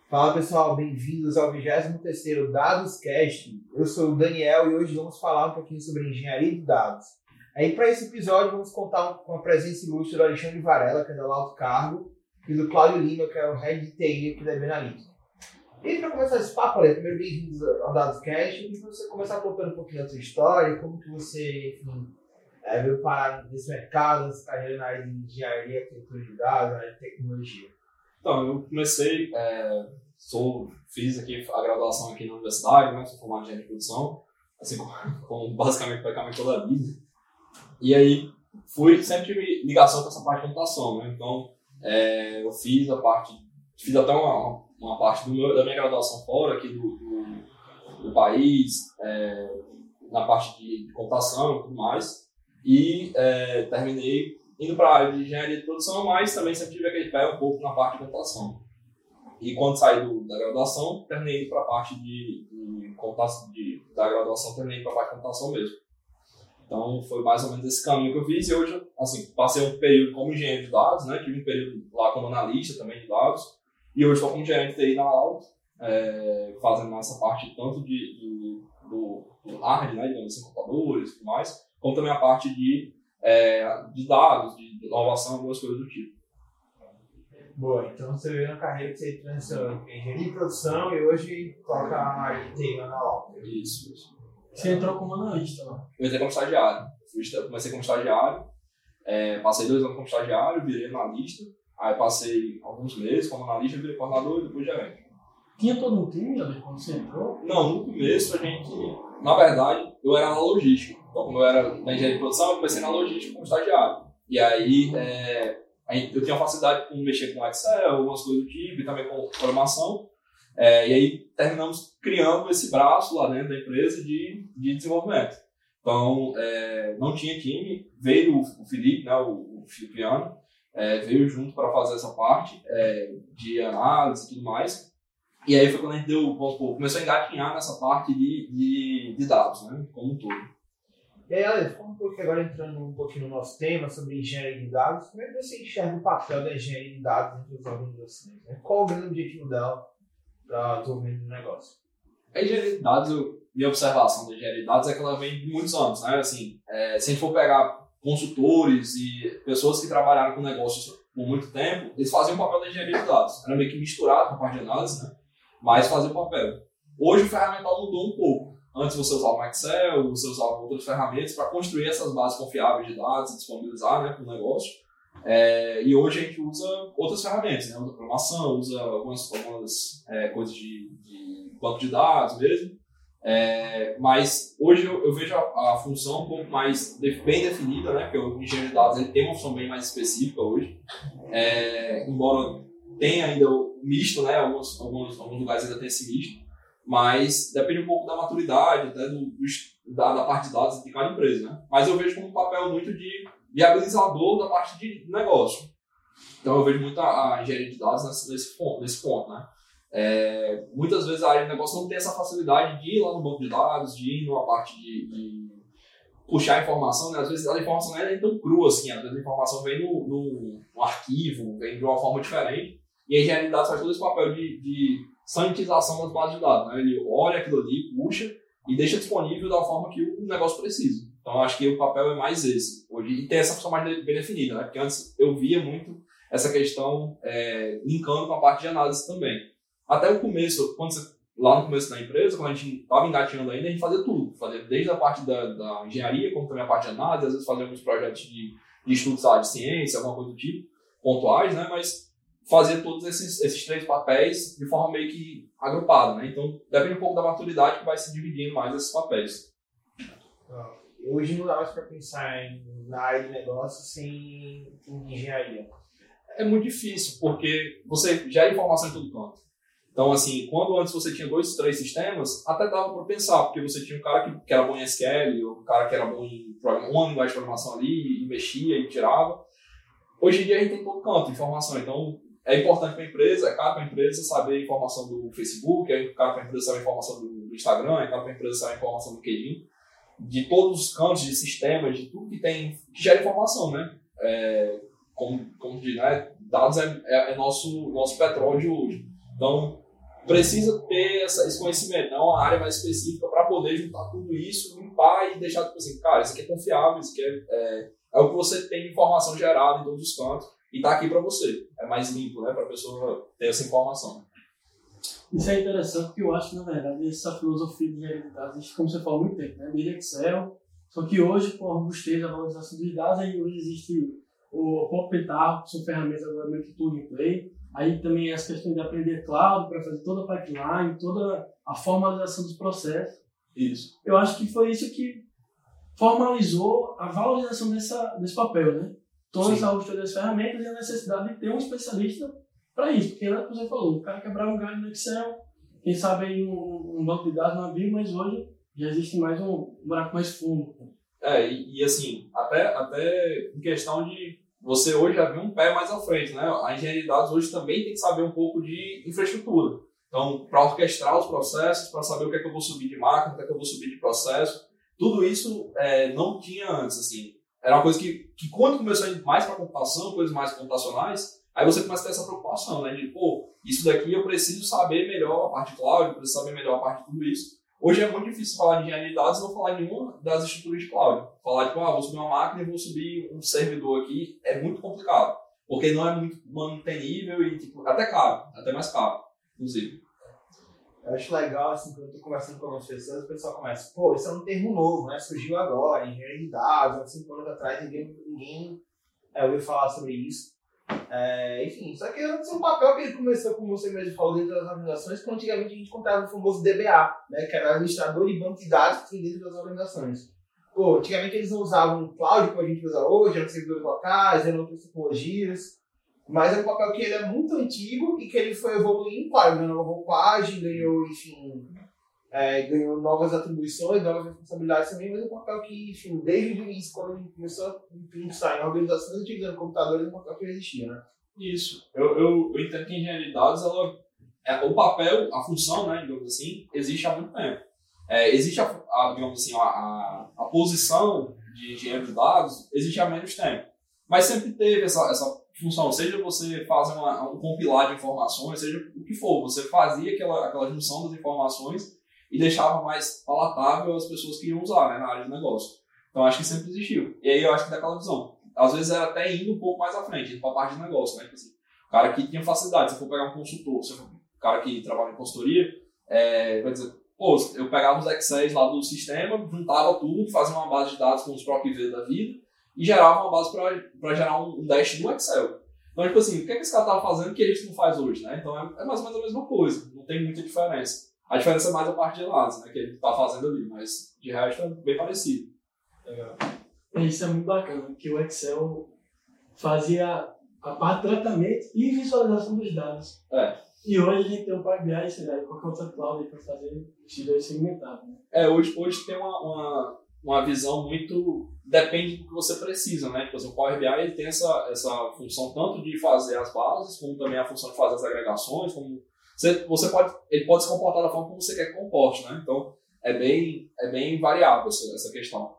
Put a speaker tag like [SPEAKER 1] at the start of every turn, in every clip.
[SPEAKER 1] Fala pessoal, bem-vindos ao 23º DadosCast. Eu sou o Daniel e hoje vamos falar um pouquinho sobre engenharia de dados. Aí para esse episódio vamos contar com a presença ilustre do Alexandre Varela, que é do Alto Cargo, e do Cláudio Lima, que é o Head de TI aqui da Benalito. E para começar esse papo, Ale, primeiro bem-vindos ao DadosCast, e você começar contando um pouquinho da sua história, como que você, enfim, veio parar nesse mercado, nessa carreira na área de engenharia, arquitetura de dados, na área de tecnologia.
[SPEAKER 2] Então, eu comecei, fiz aqui a graduação aqui na universidade, né? Sou formado em engenharia de produção, assim como basicamente praticamente toda a vida. E aí, sempre tive ligação com essa parte de computação, né? Então, eu fiz até uma parte da minha graduação fora aqui do país, na parte de computação e tudo mais, e terminei indo para a área de engenharia de produção, mas também sempre tive aquele pé um pouco na parte de computação. E quando saí da graduação, terminei indo para a parte de computação, da graduação, terminei para a parte de computação mesmo. Então, foi mais ou menos esse caminho que eu fiz. E hoje, assim, passei um período como engenheiro de dados, né? Tive um período lá como analista também de dados. E hoje estou como gerente de TI na Alto, fazendo essa parte tanto do hard, né? Digamos assim, computadores e tudo mais, como também a parte de dados, de inovação, algumas coisas do tipo.
[SPEAKER 1] Boa, então você veio na carreira que você transicionou em engenharia de produção e hoje coloca a área de TI na Alto.
[SPEAKER 2] Isso.
[SPEAKER 3] Você entrou como analista lá?
[SPEAKER 2] Eu entrei como estagiário. Comecei como estagiário, passei 2 anos como estagiário, virei analista, aí passei alguns meses como analista, virei coordenador e depois gerente.
[SPEAKER 3] Tinha todo um time ali quando você entrou?
[SPEAKER 2] Não, no começo na verdade, eu era na logística. Então, como eu era na engenharia de produção, eu comecei na logística como estagiário. E aí, eu tinha facilidade com mexer com Excel, algumas coisas do tipo, e também com programação. E aí, terminamos criando esse braço lá dentro da empresa de desenvolvimento. Então, não tinha time, veio o Felipe, né, o Filipiano, veio junto para fazer essa parte de análise e tudo mais. E aí foi quando a gente começou a engatinhar nessa parte de dados, né, como um todo.
[SPEAKER 1] E aí, Alex, como porque agora entrando um pouquinho no nosso tema sobre engenharia de dados, como é que você enxerga o papel da engenharia de dados entre as organizações? Né? Qual o grande objetivo dela para o desenvolvimento do negócio?
[SPEAKER 2] A engenharia de dados, minha observação da engenharia de dados é que ela vem de muitos anos, né? Assim, se a gente for pegar consultores e pessoas que trabalharam com negócios por muito tempo, eles faziam o papel da engenharia de dados. Era meio que misturado com a parte de análise, né? Mas fazia o papel. Hoje o ferramental mudou um pouco. Antes você usava o Excel, você usava outras ferramentas para construir essas bases confiáveis de dados e disponibilizar, né, para o negócio. E hoje a gente usa outras ferramentas, né? Usa programação, usa algumas coisas de banco de dados mesmo. Mas hoje eu vejo a função um pouco mais bem definida, né? Porque o engenheiro de dados ele tem uma função bem mais específica hoje. Embora tenha ainda o misto, né? Alguns lugares ainda tem esse misto. Mas depende um pouco da maturidade, até da parte de dados de cada empresa, né? Mas eu vejo como um papel muito de viabilizador da parte de negócio. Então eu vejo muito a engenharia de dados nesse ponto, né? Muitas vezes a área de negócio não tem essa facilidade de ir lá no banco de dados, de ir numa parte de puxar informação, né? Às vezes a informação não é tão crua assim, às vezes a informação vem no arquivo, vem de uma forma diferente, e a engenharia de dados faz todo esse papel de sanitização das bases de dados, né? Ele olha aquilo ali, puxa e deixa disponível da forma que o negócio precisa. Então, eu acho que o papel é mais esse. Hoje, e tem essa função mais bem definida, né? Porque antes eu via muito essa questão linkando com a parte de análise também. Até o começo, lá no começo da empresa, quando a gente estava engatinhando ainda, a gente fazia tudo. Fazia desde a parte da engenharia, como também a parte de análise, às vezes fazia alguns projetos de estudos de ciência, alguma coisa do tipo, pontuais, né? Mas fazer todos esses 3 papéis de forma meio que agrupada, né? Então, depende um pouco da maturidade que vai se dividindo mais esses papéis.
[SPEAKER 1] Hoje não dá mais para pensar na área de negócio sem engenharia.
[SPEAKER 2] É muito difícil, porque você gera informação em todo canto. Então, assim, quando antes você tinha 2, 3 sistemas, até dava para pensar, porque você tinha um cara que era bom em SQL, ou um cara que era bom em uma linguagem de programação ali, e mexia e tirava. Hoje em dia a gente tem todo canto informação, então é importante para a empresa, é caro para a empresa saber a informação do Facebook, é caro para a empresa saber a informação do Instagram, é caro para a empresa saber a informação do LinkedIn, de todos os cantos, de sistemas, de tudo que gera informação, né? Como diz, né? Dados é nosso petróleo de hoje. Então, precisa ter esse conhecimento, não uma área mais específica para poder juntar tudo isso, limpar e deixar tipo assim, cara, isso aqui é confiável, isso aqui é o que você tem de informação gerada em todos os cantos e tá aqui para você. É mais limpo, né, para a pessoa ter essa informação.
[SPEAKER 3] Isso é interessante porque eu acho que, na verdade, essa filosofia de engenharia de dados existe, como você falou, há muito tempo, né? Desde Excel. Só que hoje, com a robustez, a valorização dos dados, aí hoje existe o Popetar, que são ferramentas agora meio que plug and play. Aí também as questões de aprender cloud para fazer toda a pipeline, toda a formalização dos processos.
[SPEAKER 2] Isso.
[SPEAKER 3] Eu acho que foi isso que formalizou a valorização desse papel, né? Toda essa robustez das ferramentas e a necessidade de ter um especialista para isso. Porque, como você falou, o cara quebrar um galho no Excel, quem sabe aí um banco de dados não abriu, mas hoje já existe mais um buraco mais fundo.
[SPEAKER 2] E assim, até em questão de você hoje já viu um pé mais à frente, né? A engenharia de dados hoje também tem que saber um pouco de infraestrutura. Então, para orquestrar os processos, para saber o que é que eu vou subir de máquina, o que é que eu vou subir de processo, tudo isso não tinha antes, assim. Era uma coisa que quando começou a ir mais para computação, coisas mais computacionais, aí você começa a ter essa preocupação, né? De, isso daqui eu preciso saber melhor a parte de cloud, eu preciso saber melhor a parte de tudo isso. Hoje é muito difícil falar de engenharia de dados e não falar de nenhuma das estruturas de cloud. Falar, vou subir uma máquina e vou subir um servidor aqui, é muito complicado. Porque não é muito mantenível e, até caro, até mais caro, inclusive.
[SPEAKER 1] Eu acho legal, assim, quando eu tô conversando com algumas pessoas, o pessoal começa, isso é um termo novo, né? Surgiu agora, engenharia de dados, há 5 anos atrás, ninguém ouviu falar sobre isso. Enfim, só que é um papel que ele começou, como você mesmo falou, dentro das organizações, que antigamente a gente contava o famoso DBA, né, que era administrador de banco de dados que tem dentro das organizações. Antigamente eles não usavam o cloud como a gente usa hoje, eram servidores locais, eram outras tecnologias, mas é um papel que ele é muito antigo e que ele foi evoluindo, claro, ganhou nova roupagem, ganhou, enfim, ganhou novas atribuições, novas responsabilidades também, mas é um papel que, enfim, desde o início, quando a gente começou a pensar em organizações utilizando computadores, é um papel que existia, né?
[SPEAKER 2] Isso. Eu entendo que a engenharia de dados, o papel, a função, né, digamos assim, existe há muito tempo. Existe, digamos assim, a posição de engenheiro de dados existe há menos tempo. Mas sempre teve essa função, seja você fazer um compilar de informações, seja o que for, você fazia aquela junção das informações e deixava mais palatável as pessoas que iam usar, né, na área de negócio. Então, acho que sempre existiu. E aí eu acho que daquela visão. Às vezes era até indo um pouco mais à frente, indo para a parte de negócio, né? Assim, o cara que tinha facilidade, se for pegar um consultor, se for um cara que trabalha em consultoria, vai dizer, eu pegava os Excel lá do sistema, juntava tudo, fazia uma base de dados com os PROC-V da vida e gerava uma base para gerar um dash do Excel. Então, tipo assim, o que esse cara estava fazendo que a gente não faz hoje, né? Então, é mais ou menos a mesma coisa, não tem muita diferença. A diferença é mais a parte de dados, né, que ele está fazendo ali, mas de resto é bem parecido.
[SPEAKER 3] Isso é muito bacana, porque o Excel fazia a parte de tratamento e visualização dos dados. E hoje a gente tem o Power BI e qualquer outra cloud para fazer esses dois segmentados. Né?
[SPEAKER 2] Hoje tem uma visão muito... Depende do que você precisa, né? Tipo assim, o Power BI ele tem essa função tanto de fazer as bases, como também a função de fazer as agregações, como... ele pode se comportar da forma como você quer que comporte, né? Então, é bem variável essa questão.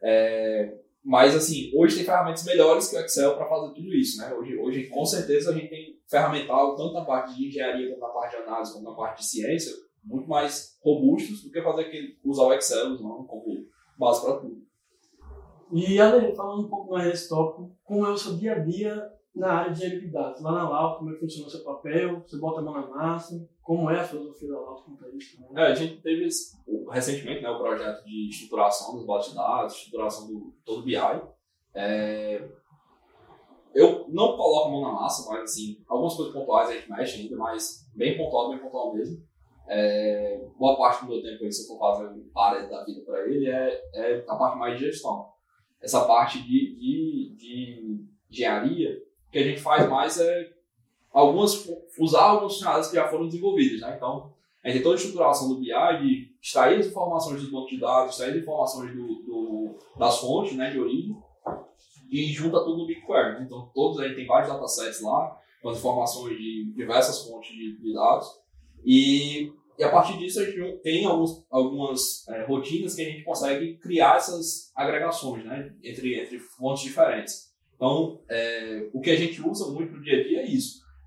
[SPEAKER 2] Mas, assim, hoje tem ferramentas melhores que o Excel para fazer tudo isso, né? Hoje, com certeza, a gente tem ferramental, tanto na parte de engenharia, como na parte de análise, como na parte de ciência, muito mais robustos do que usar o Excel não, como base para tudo.
[SPEAKER 3] E, Ale, falando um pouco mais desse tópico, como é o seu dia a dia na área de engenharia de dados? Lá na Lauto, como é que funciona o seu papel? Você bota a mão na massa? Como é a filosofia da Lauto quanto a isso?
[SPEAKER 2] A gente teve recentemente, né, o projeto de estruturação dos bases de dados, estruturação do todo BI. Eu não coloco a mão na massa, mas assim, algumas coisas pontuais a gente mexe ainda, mas bem pontual mesmo. Boa parte do meu tempo aí, se eu for fazer uma área da vida para ele, é a parte mais de gestão. Essa parte de engenharia, o que a gente faz mais é usar alguns funcionários que já foram desenvolvidos, né? Então, a gente tem toda a estruturação do BI, de extrair as informações dos bancos de dados, extrair as informações das fontes, né, de origem, e junta tudo no BigQuery. Então, a gente tem vários datasets lá, com as informações de diversas fontes de dados, e a partir disso a gente tem algumas rotinas que a gente consegue criar essas agregações, né, entre fontes diferentes. Então, o que a gente usa muito no dia a dia é isso.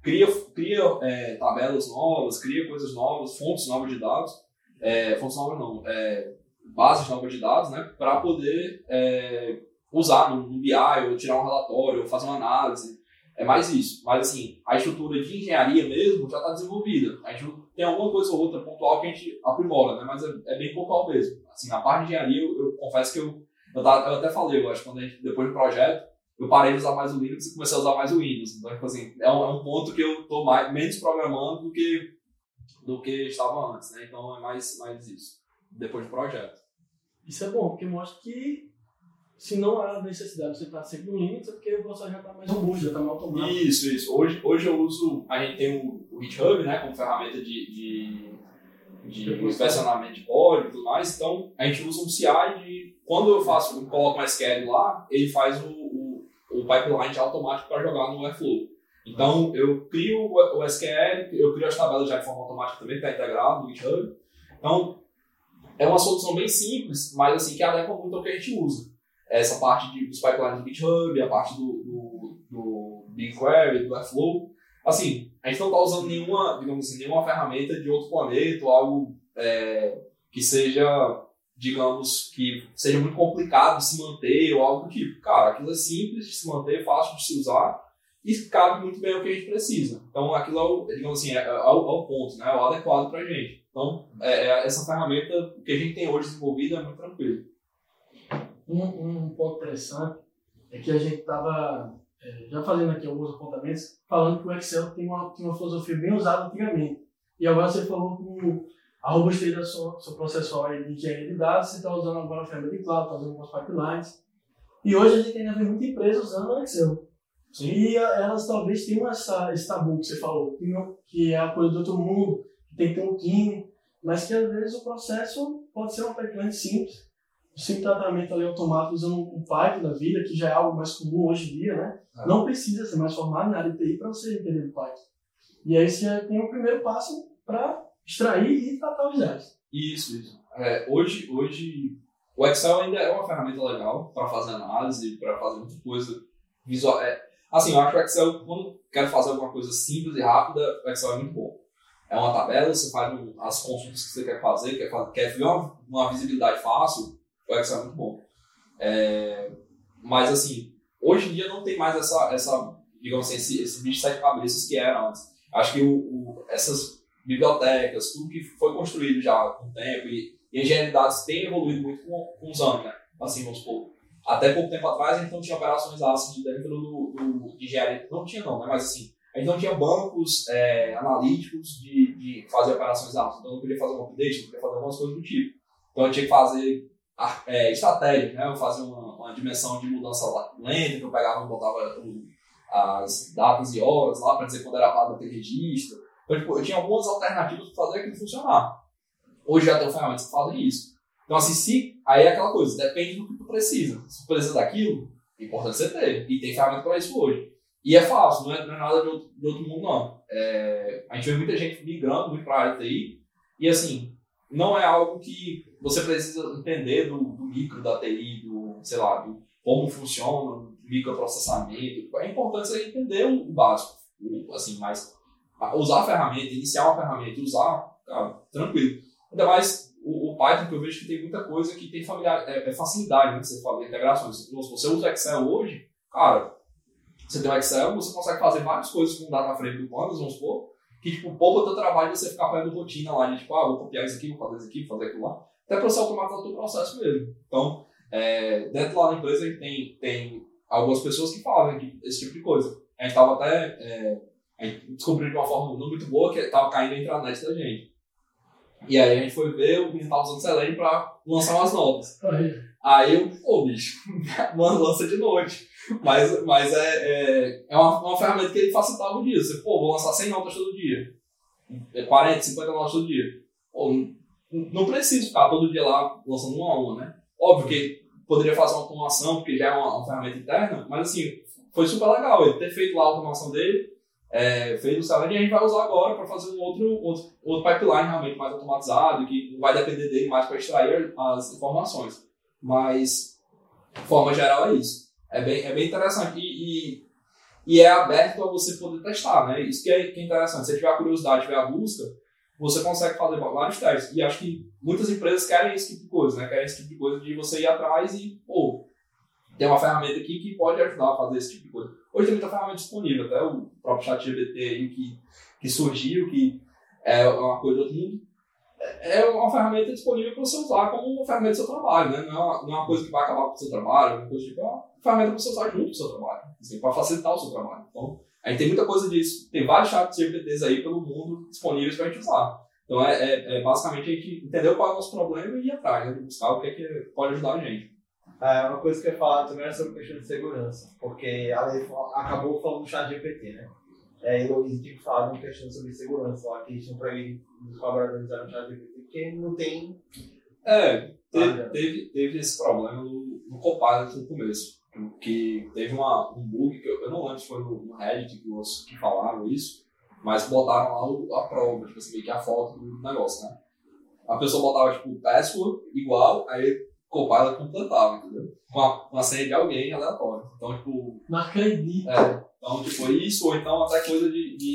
[SPEAKER 2] cria tabelas novas, cria coisas novas, fontes novas de dados, fontes novas não, bases novas de dados, né, para poder usar no BI, ou tirar um relatório, ou fazer uma análise. É mais isso. Mas, assim, a estrutura de engenharia mesmo já está desenvolvida. A gente tem alguma coisa ou outra pontual que a gente aprimora, né? Mas é bem pontual mesmo. Assim, na parte de engenharia, eu confesso que eu até falei, eu acho, quando depois do projeto, eu parei de usar mais o Linux e comecei a usar mais o Windows. Então, tipo assim, é um ponto que eu estou menos programando do que estava antes, né? Então, é mais isso, depois do projeto.
[SPEAKER 3] Isso é bom, porque mostra que se não há necessidade de você estar sempre no Linux, é porque o processo já está mais robusto, já está mais automático.
[SPEAKER 2] Isso. Hoje eu uso, a gente tem o GitHub, né, como ferramenta de inspecionamento de código e tudo mais. Então, a gente usa um CI quando eu coloco um SQL lá, ele faz o pipeline já automático para jogar no Airflow. Então, eu crio o SQL, eu crio as tabelas já de forma automática também, está integrado no GitHub. Então, é uma solução bem simples, mas assim, que adequa muito ao que a gente usa. Essa parte dos pipelines do GitHub, a parte do BigQuery, do Airflow. Assim, a gente não está usando nenhuma ferramenta de outro planeta ou algo que seja, digamos, que seja muito complicado de se manter ou algo do tipo. Cara, aquilo é simples de se manter, fácil de se usar e cabe muito bem ao que a gente precisa. Então, aquilo digamos assim, é o ponto, né? É o adequado para a gente. Então, essa ferramenta que a gente tem hoje desenvolvida é muito tranquila.
[SPEAKER 3] Um ponto interessante é que a gente estava já fazendo aqui alguns apontamentos, falando que o Excel tem uma filosofia bem usada antigamente. E agora você falou que a robustez da sua processual de engenharia de dados, você está usando agora a ferramenta de cloud, está usando algumas pipelines. E hoje a gente ainda vê muita empresa usando o Excel. Sim. E elas talvez tenham esse tabu que você falou, que é a coisa do outro mundo, que tem que ter um time, mas que às vezes o processo pode ser uma pipeline simples. O simples tratamento ali automático usando um Python da vida, que já é algo mais comum hoje em dia, né? Não precisa ser mais formado na área de TI para você entender o Python. E aí você já tem o primeiro passo para extrair e tratar os dados.
[SPEAKER 2] Isso. Hoje o Excel ainda é uma ferramenta legal para fazer análise, para fazer muita coisa visual. Assim, eu acho que o Excel, quando quero fazer alguma coisa simples e rápida, o Excel é muito bom. É uma tabela, você faz as consultas que você quer fazer, quer ver uma visibilidade fácil, o Excel é muito bom. Mas, assim, hoje em dia não tem mais essa digamos assim, esse bicho de 7 cabeças que era antes. Acho que essas bibliotecas, tudo que foi construído já com o tempo, e a engenharia de dados tem evoluído muito com os anos, né? Assim, vamos supor. Até pouco tempo atrás, a gente não tinha operações ácidas dentro de engenharia. Não tinha, não, né? Mas, assim, a gente não tinha bancos analíticos de fazer operações ácidas. Então, eu não podia fazer um update, não podia fazer algumas coisas do tipo. Então, eu tinha que fazer estratégia, né? Eu fazia uma dimensão de mudança lenta, que eu pegava e botava as datas e horas lá para dizer quando era válido ter registro. Então, tipo, eu tinha algumas alternativas para fazer aquilo funcionar. Hoje já tem ferramentas que fazem isso. Então, assim, aí é aquela coisa, depende do que tu precisa. Se tu precisa daquilo, é importante você ter. E tem ferramenta para isso hoje. E é fácil, não é nada de outro mundo, não. A gente vê muita gente migrando muito para a área de TI. E, assim, não é algo que você precisa entender do micro da TI, do como funciona o microprocessamento. É importante você entender o básico, assim, mas usar a ferramenta, iniciar uma ferramenta, usar, cara, tranquilo. Ainda mais o Python, que eu vejo que tem muita coisa que tem facilidade, né, que você fala de integrações. Se você usa o Excel hoje, cara, você tem o Excel, você consegue fazer várias coisas com data frame do Pandas, vamos supor, que, tipo, poupa o teu trabalho de você ficar fazendo rotina lá, de, tipo, vou copiar isso aqui, vou fazer isso aqui, vou fazer aquilo lá, até para você automatizar o teu processo mesmo. Então, dentro lá da empresa, a gente tem algumas pessoas que fazem esse tipo de coisa. A gente estava até a gente descobriu de uma forma não muito boa que estava caindo a intranet da gente. E aí a gente foi ver, o menino estava usando Selenium para lançar umas notas. Aí eu, bicho, mano, lança de noite. Mas é uma ferramenta que ele facilitava o dia. Você, vou lançar 100 notas todo dia. 40, 50 notas todo dia. Não preciso ficar todo dia lá lançando uma a uma, né? Óbvio que poderia fazer uma automação, porque já é uma ferramenta interna, mas assim, foi super legal ele ter feito lá a automação dele, fez o Selenium, e a gente vai usar agora para fazer um outro pipeline realmente mais automatizado, que não vai depender dele mais para extrair as informações. Mas, de forma geral, é isso. É bem interessante. E e é aberto a você poder testar, né? Isso que é interessante. Se você tiver a curiosidade, tiver a busca, você consegue fazer vários testes. E acho que muitas empresas querem esse tipo de coisa, né? Querem esse tipo de coisa de você ir atrás e, tem uma ferramenta aqui que pode ajudar a fazer esse tipo de coisa. Hoje tem muita ferramenta disponível, até o próprio ChatGPT aí que surgiu, que é uma coisa do outro mundo. É uma ferramenta disponível para você usar como uma ferramenta do seu trabalho, né? Não é uma coisa que vai acabar com o seu trabalho, é uma coisa tipo, é uma ferramenta para você usar junto com o seu trabalho, assim, para facilitar o seu trabalho. Então, a gente tem muita coisa disso. Tem vários chats GPTs aí pelo mundo disponíveis para a gente usar. Então, basicamente a gente entender qual é o nosso problema e ir atrás, né? Buscar o que pode ajudar a gente.
[SPEAKER 1] Uma coisa que eu ia falar também era sobre questão de segurança, porque a lei acabou falando do chat GPT, né? E o Luiz tinha que falar de uma questão sobre segurança lá, que eles tinham proibido os colaboradores usarem o chat GPT, porque não tem...
[SPEAKER 2] Teve esse problema no Copilot no começo, que teve um bug, que eu não lembro se foi no Reddit que falaram isso, mas botaram lá a prova, tipo assim, que é a foto do negócio, né? A pessoa botava, tipo, password igual, aí o Copilot completava, entendeu? Com a senha de alguém aleatório. Então, tipo...
[SPEAKER 3] Não acredito.
[SPEAKER 2] Então, tipo, isso, ou então até coisa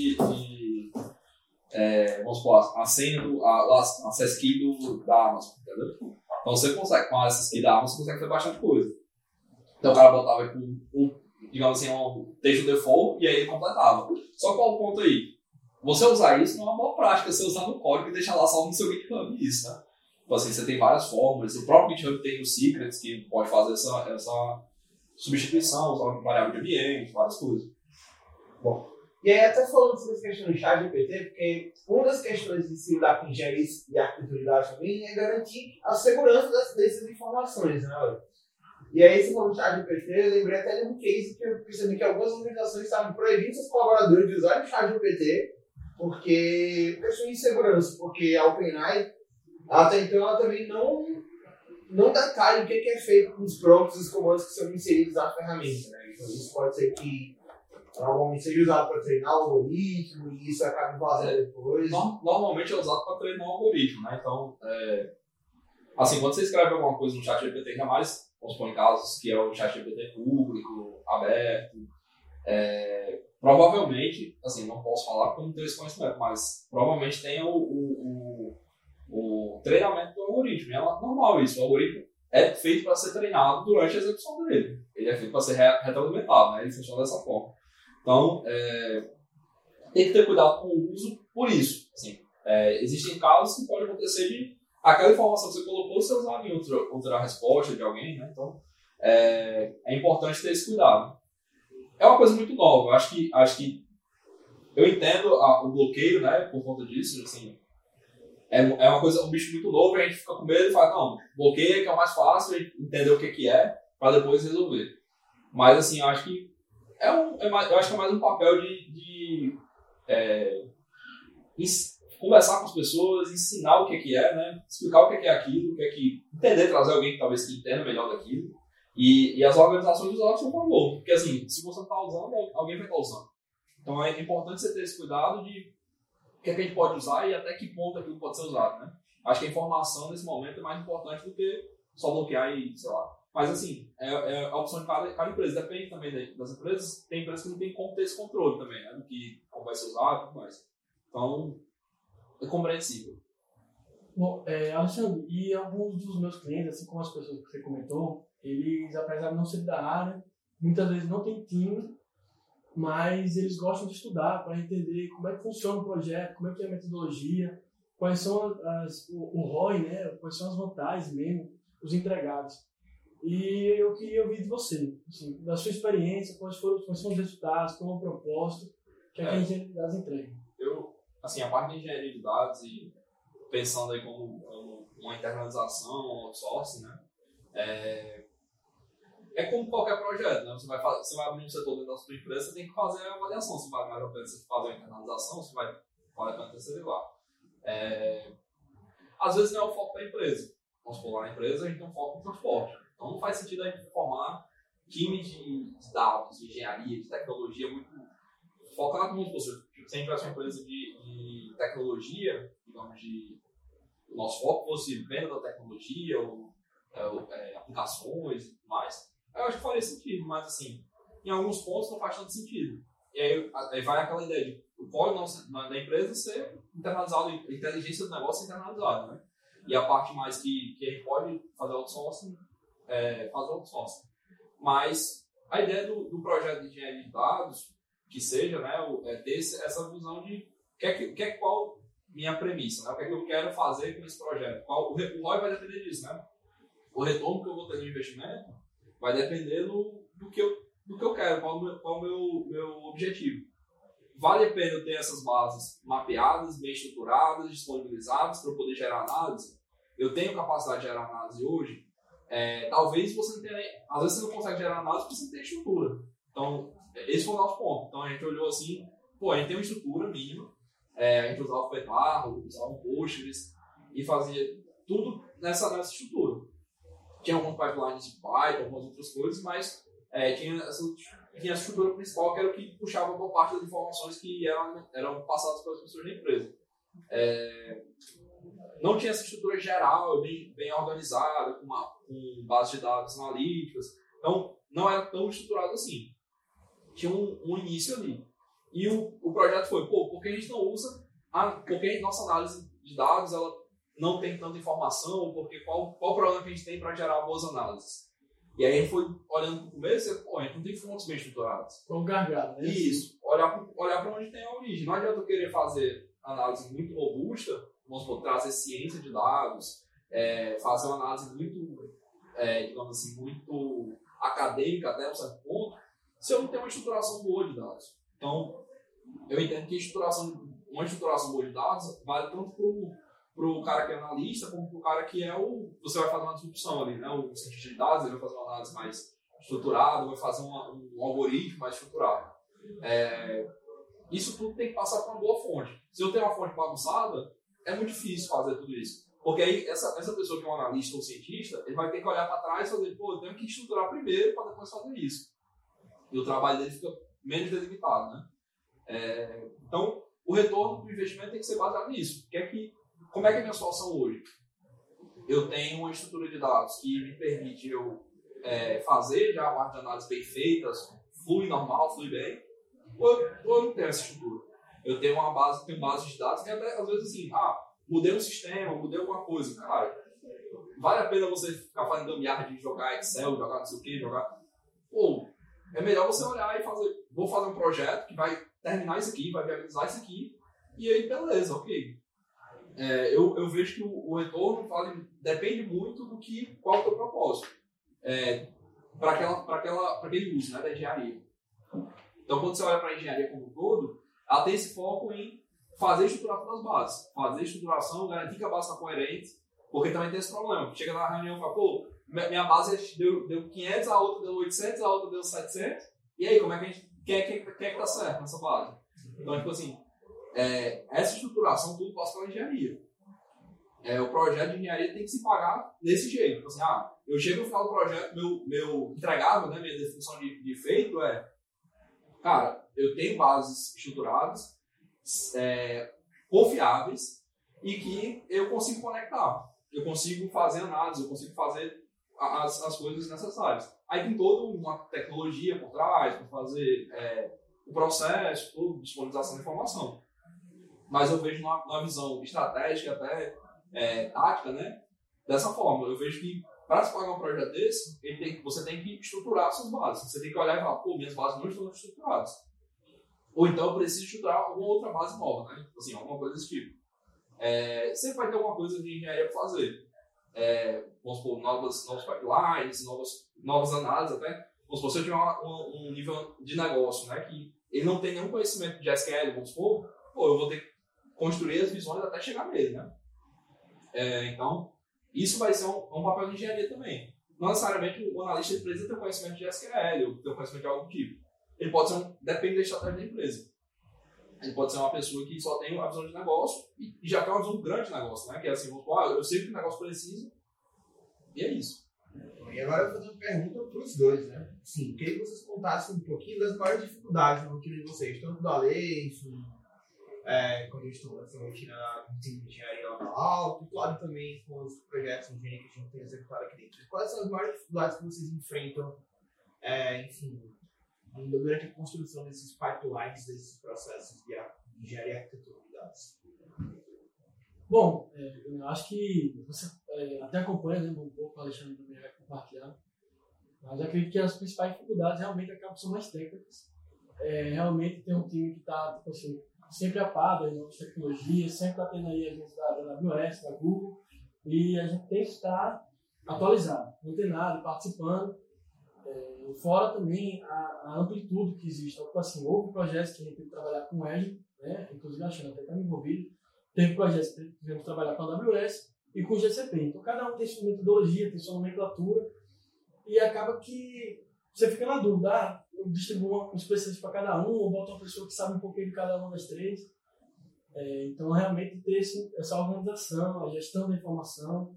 [SPEAKER 2] vamos supor, a senha a SESC da Amazon, entendeu? Então você consegue, com a SESC da Amazon, você consegue fazer bastante coisa. Então o cara botava digamos assim, um texto default e aí ele completava. Só qual o ponto aí? Você usar isso não é uma boa prática, você usar no código e deixar lá salvo no seu GitHub isso, né? Então assim, você tem várias formas, o próprio GitHub tem os secrets que pode fazer essa substituição, usar variável de ambiente, várias coisas.
[SPEAKER 1] Bom, e aí até falando sobre essa questão do chat GPT, porque uma das questões de se lidar com engenharia e arquitetura de dados também é garantir a segurança dessas informações, né? E aí você falou do chat GPT, eu lembrei até de um case que eu percebi que algumas organizações estavam proibindo seus colaboradores de usarem o chat GPT porque questão de segurança, porque a OpenAI, até então, ela também não detalha o que é feito com os prompts e os comandos que são inseridos na ferramenta, né? Então isso pode ser que normalmente seja usado para treinar o algoritmo e isso acaba vazando depois.
[SPEAKER 2] Normalmente é usado para treinar o algoritmo, né? Então, assim, quando você escreve alguma coisa no chat GPT, ainda mais, vamos supor em casos que é o chat GPT público, aberto, provavelmente, assim, não posso falar porque eu não tenho esse conhecimento, mas provavelmente tem o treinamento do algoritmo. É normal isso, o algoritmo é feito para ser treinado durante a execução dele. Ele é feito para ser retroalimentado, né? Ele funciona dessa forma. Então, tem que ter cuidado com o uso por isso. Assim, existem casos que pode acontecer de aquela informação que você colocou ser usada em outra resposta de alguém, né? Então, é importante ter esse cuidado. É uma coisa muito nova. Eu acho que eu entendo o bloqueio, né? Por conta disso, assim, é um bicho muito novo e a gente fica com medo e fala, não, bloqueia que é o mais fácil, entender o que é, para depois resolver. Mas, assim, eu acho que eu acho que é mais um papel de conversar com as pessoas, ensinar o que é, né? Explicar o que é aquilo, entender, trazer alguém que talvez entenda melhor daquilo. E as organizações usarem ao seu favor. Porque, assim, se você não está usando, alguém vai estar usando. Então, é importante você ter esse cuidado de o que a gente pode usar e até que ponto aquilo pode ser usado, né? Acho que a informação, nesse momento, é mais importante do que só bloquear e, sei lá. Mas, assim, é a opção de cada empresa. Depende também das empresas. Tem empresas que não tem como ter esse controle também, né? Do que como vai ser usado e tudo mais. Então, é compreensível.
[SPEAKER 3] Bom, Alexandre, e alguns dos meus clientes, assim como as pessoas que você comentou, eles, apesar de não ser da área, muitas vezes não tem time, mas eles gostam de estudar para entender como é que funciona o projeto, como é que é a metodologia, quais são o ROI, né? Quais são as vantagens mesmo, os entregados. E eu queria ouvir de você, assim, da sua experiência, quais são os resultados, qual é o propósito, que a engenharia de dados entrega.
[SPEAKER 2] Assim, a parte de engenharia de dados e pensando aí como uma internalização, um outsourcing, né? É como qualquer projeto, né? Você vai abrir um setor dentro da sua empresa, você tem que fazer a avaliação se vale mais a pena você fazer a internalização, se vale a pena terceirizar. Às vezes não é o foco da empresa. Vamos supor, lá na empresa a gente tem um foco no transporte. Então não faz sentido a gente formar time de dados, de engenharia, de tecnologia muito focado no curso. Se a gente tivesse uma empresa de tecnologia, digamos, o nosso foco fosse venda da tecnologia, ou aplicações e tudo mais, eu acho que faria sentido, mas assim, em alguns pontos não faz tanto sentido. E aí vai aquela ideia de o código da empresa ser internalizado, a inteligência do negócio ser internalizada, né? E a parte mais que a gente pode fazer outsourcing, fazer outsourcing. Mas a ideia do projeto de engenharia de dados, que seja, né, é ter essa visão de qual minha premissa, né? O que é que eu quero fazer com esse projeto. O ROI vai depender disso, né? O retorno que eu vou ter no investimento vai depender do que eu quero, qual o meu objetivo. Vale a pena eu ter essas bases mapeadas, bem estruturadas, disponibilizadas para eu poder gerar análise? Eu tenho capacidade de gerar análise hoje? Talvez você não tenha... Às vezes você não consegue gerar análise porque você não tem estrutura. Então, esse foi o nosso ponto. Então, a gente olhou assim, a gente tem uma estrutura mínima, a gente usava o Petarro, usava o Postgres e fazia tudo nessa estrutura. Tinha alguns pipelines de Python, algumas outras coisas, mas tinha a estrutura principal, que era o que puxava boa parte das informações que eram passadas pelas pessoas da empresa. Não tinha essa estrutura geral, bem organizada, com base de dados analíticas. Então, não era tão estruturado assim. Tinha um início ali. E o projeto foi, por que a gente não usa, porque a nossa análise de dados ela não tem tanta informação, porque qual o problema que a gente tem para gerar boas análises? E aí a gente foi olhando no começo e a gente não tem fontes bem estruturadas.
[SPEAKER 3] Foi um gargalo, né?
[SPEAKER 2] Isso, olhar para onde tem a origem. Não adianta eu querer fazer análise muito robusta, vamos supor, trazer ciência de dados, fazer uma análise muito, digamos assim, muito acadêmica até um certo ponto, se eu não tenho uma estruturação boa de dados. Então, eu entendo que uma estruturação boa de dados vale tanto para o cara que é analista, como para o cara que você vai fazer uma disrupção ali, né? O cientista de dados, ele vai fazer uma análise mais estruturada, vai fazer um algoritmo mais estruturado. Isso tudo tem que passar por uma boa fonte. Se eu tenho uma fonte bagunçada, é muito difícil fazer tudo isso. Porque aí, essa pessoa que é um analista ou cientista, ele vai ter que olhar para trás e fazer, eu tenho que estruturar primeiro para depois fazer isso. E o trabalho dele fica menos delimitado, né? Então, o retorno do investimento tem que ser baseado nisso. Como é que é a minha situação hoje? Eu tenho uma estrutura de dados que me permite eu fazer já a parte de análise bem feita, flui normal, flui bem, ou eu não tenho essa estrutura. Eu tenho tenho base de dados que até, às vezes assim, mudei um sistema, mudei alguma coisa, cara, vale a pena você ficar fazendo gambiarra de jogar Excel, jogar não sei o que, é melhor você olhar e vou fazer um projeto que vai terminar isso aqui, vai viabilizar isso aqui, e aí beleza, ok. Eu vejo que o retorno depende muito qual é o teu propósito para aquele uso, né, da engenharia. Então, quando você olha para a engenharia como um todo, ela tem esse foco em fazer a estruturação das bases, fazer a estruturação, garantir que a base está coerente, porque também tem esse problema. Chega na reunião e fala, minha base deu 500, a outra deu 800, a outra deu 700, e aí, como é que a gente, quem é que está certo nessa base? Então, tipo assim, essa estruturação tudo passa pela engenharia. O projeto de engenharia tem que se pagar desse jeito. Tipo assim, eu chego no final do projeto, meu entregável, né, minha definição de feito cara, eu tenho bases estruturadas, confiáveis e que eu consigo conectar. Eu consigo fazer análise, eu consigo fazer as coisas necessárias. Aí tem toda uma tecnologia por trás para fazer o processo, tudo, disponibilização de informação. Mas eu vejo numa visão estratégica, até tática, né? Dessa forma. Eu vejo que para se pagar um projeto desse, você tem que estruturar suas bases. Você tem que olhar e falar, minhas bases não estão estruturadas. Ou então eu preciso estruturar alguma outra base nova, né? Assim, alguma coisa desse tipo. Sempre vai ter alguma coisa de engenharia para fazer. Vamos supor, novos pipelines, novas análises até. Vamos supor, se eu tiver um nível de negócio, né, que ele não tem nenhum conhecimento de SQL, vamos supor, eu vou ter que construir as visões até chegar nele, né? Então, isso vai ser um papel de engenharia também. Não necessariamente o analista precisa ter conhecimento de SQL ou ter conhecimento de algum tipo. Ele pode ser depende da estratégia da empresa. Ele pode ser uma pessoa que só tem uma visão de negócio e já tem uma visão grande de negócio, né? Que é assim, eu sei o que o negócio precisa e é isso.
[SPEAKER 1] E agora eu vou fazer uma pergunta para os dois, né? Sim, queria que vocês contassem um pouquinho das maiores dificuldades na rotina de vocês, tanto da lei, enfim, quando eles estão nessa rotina de engenharia lá no alto, e claro também com os projetos de engenharia que a gente tem executado aqui dentro. Quais são as maiores dificuldades que vocês enfrentam, enfim, durante a construção desses pipelines, desses processos de engenharia e arquitetura de dados?
[SPEAKER 3] Bom, eu acho que você até acompanha, né, um pouco, o Alexandre também vai compartilhar, mas eu acredito que as principais dificuldades realmente acabam sendo mais técnicas. Realmente tem um time que está, tipo assim, sempre a par das novas tecnologias, sempre está tendo aí agentes da AWS, da Google, e a gente tem que estar atualizado, antenado, participando. Fora também a amplitude que existe. Então, assim, houve projetos que a gente teve que trabalhar com Azure, né? Inclusive a Xana até está envolvido. Teve projetos que tivemos que trabalhar com a AWS e com o GCP. Então, cada um tem sua metodologia, tem sua nomenclatura, e acaba que você fica na dúvida, eu distribuo um especialista para cada um, ou boto uma pessoa que sabe um pouquinho de cada uma das três. Então, realmente ter essa organização, a gestão da informação,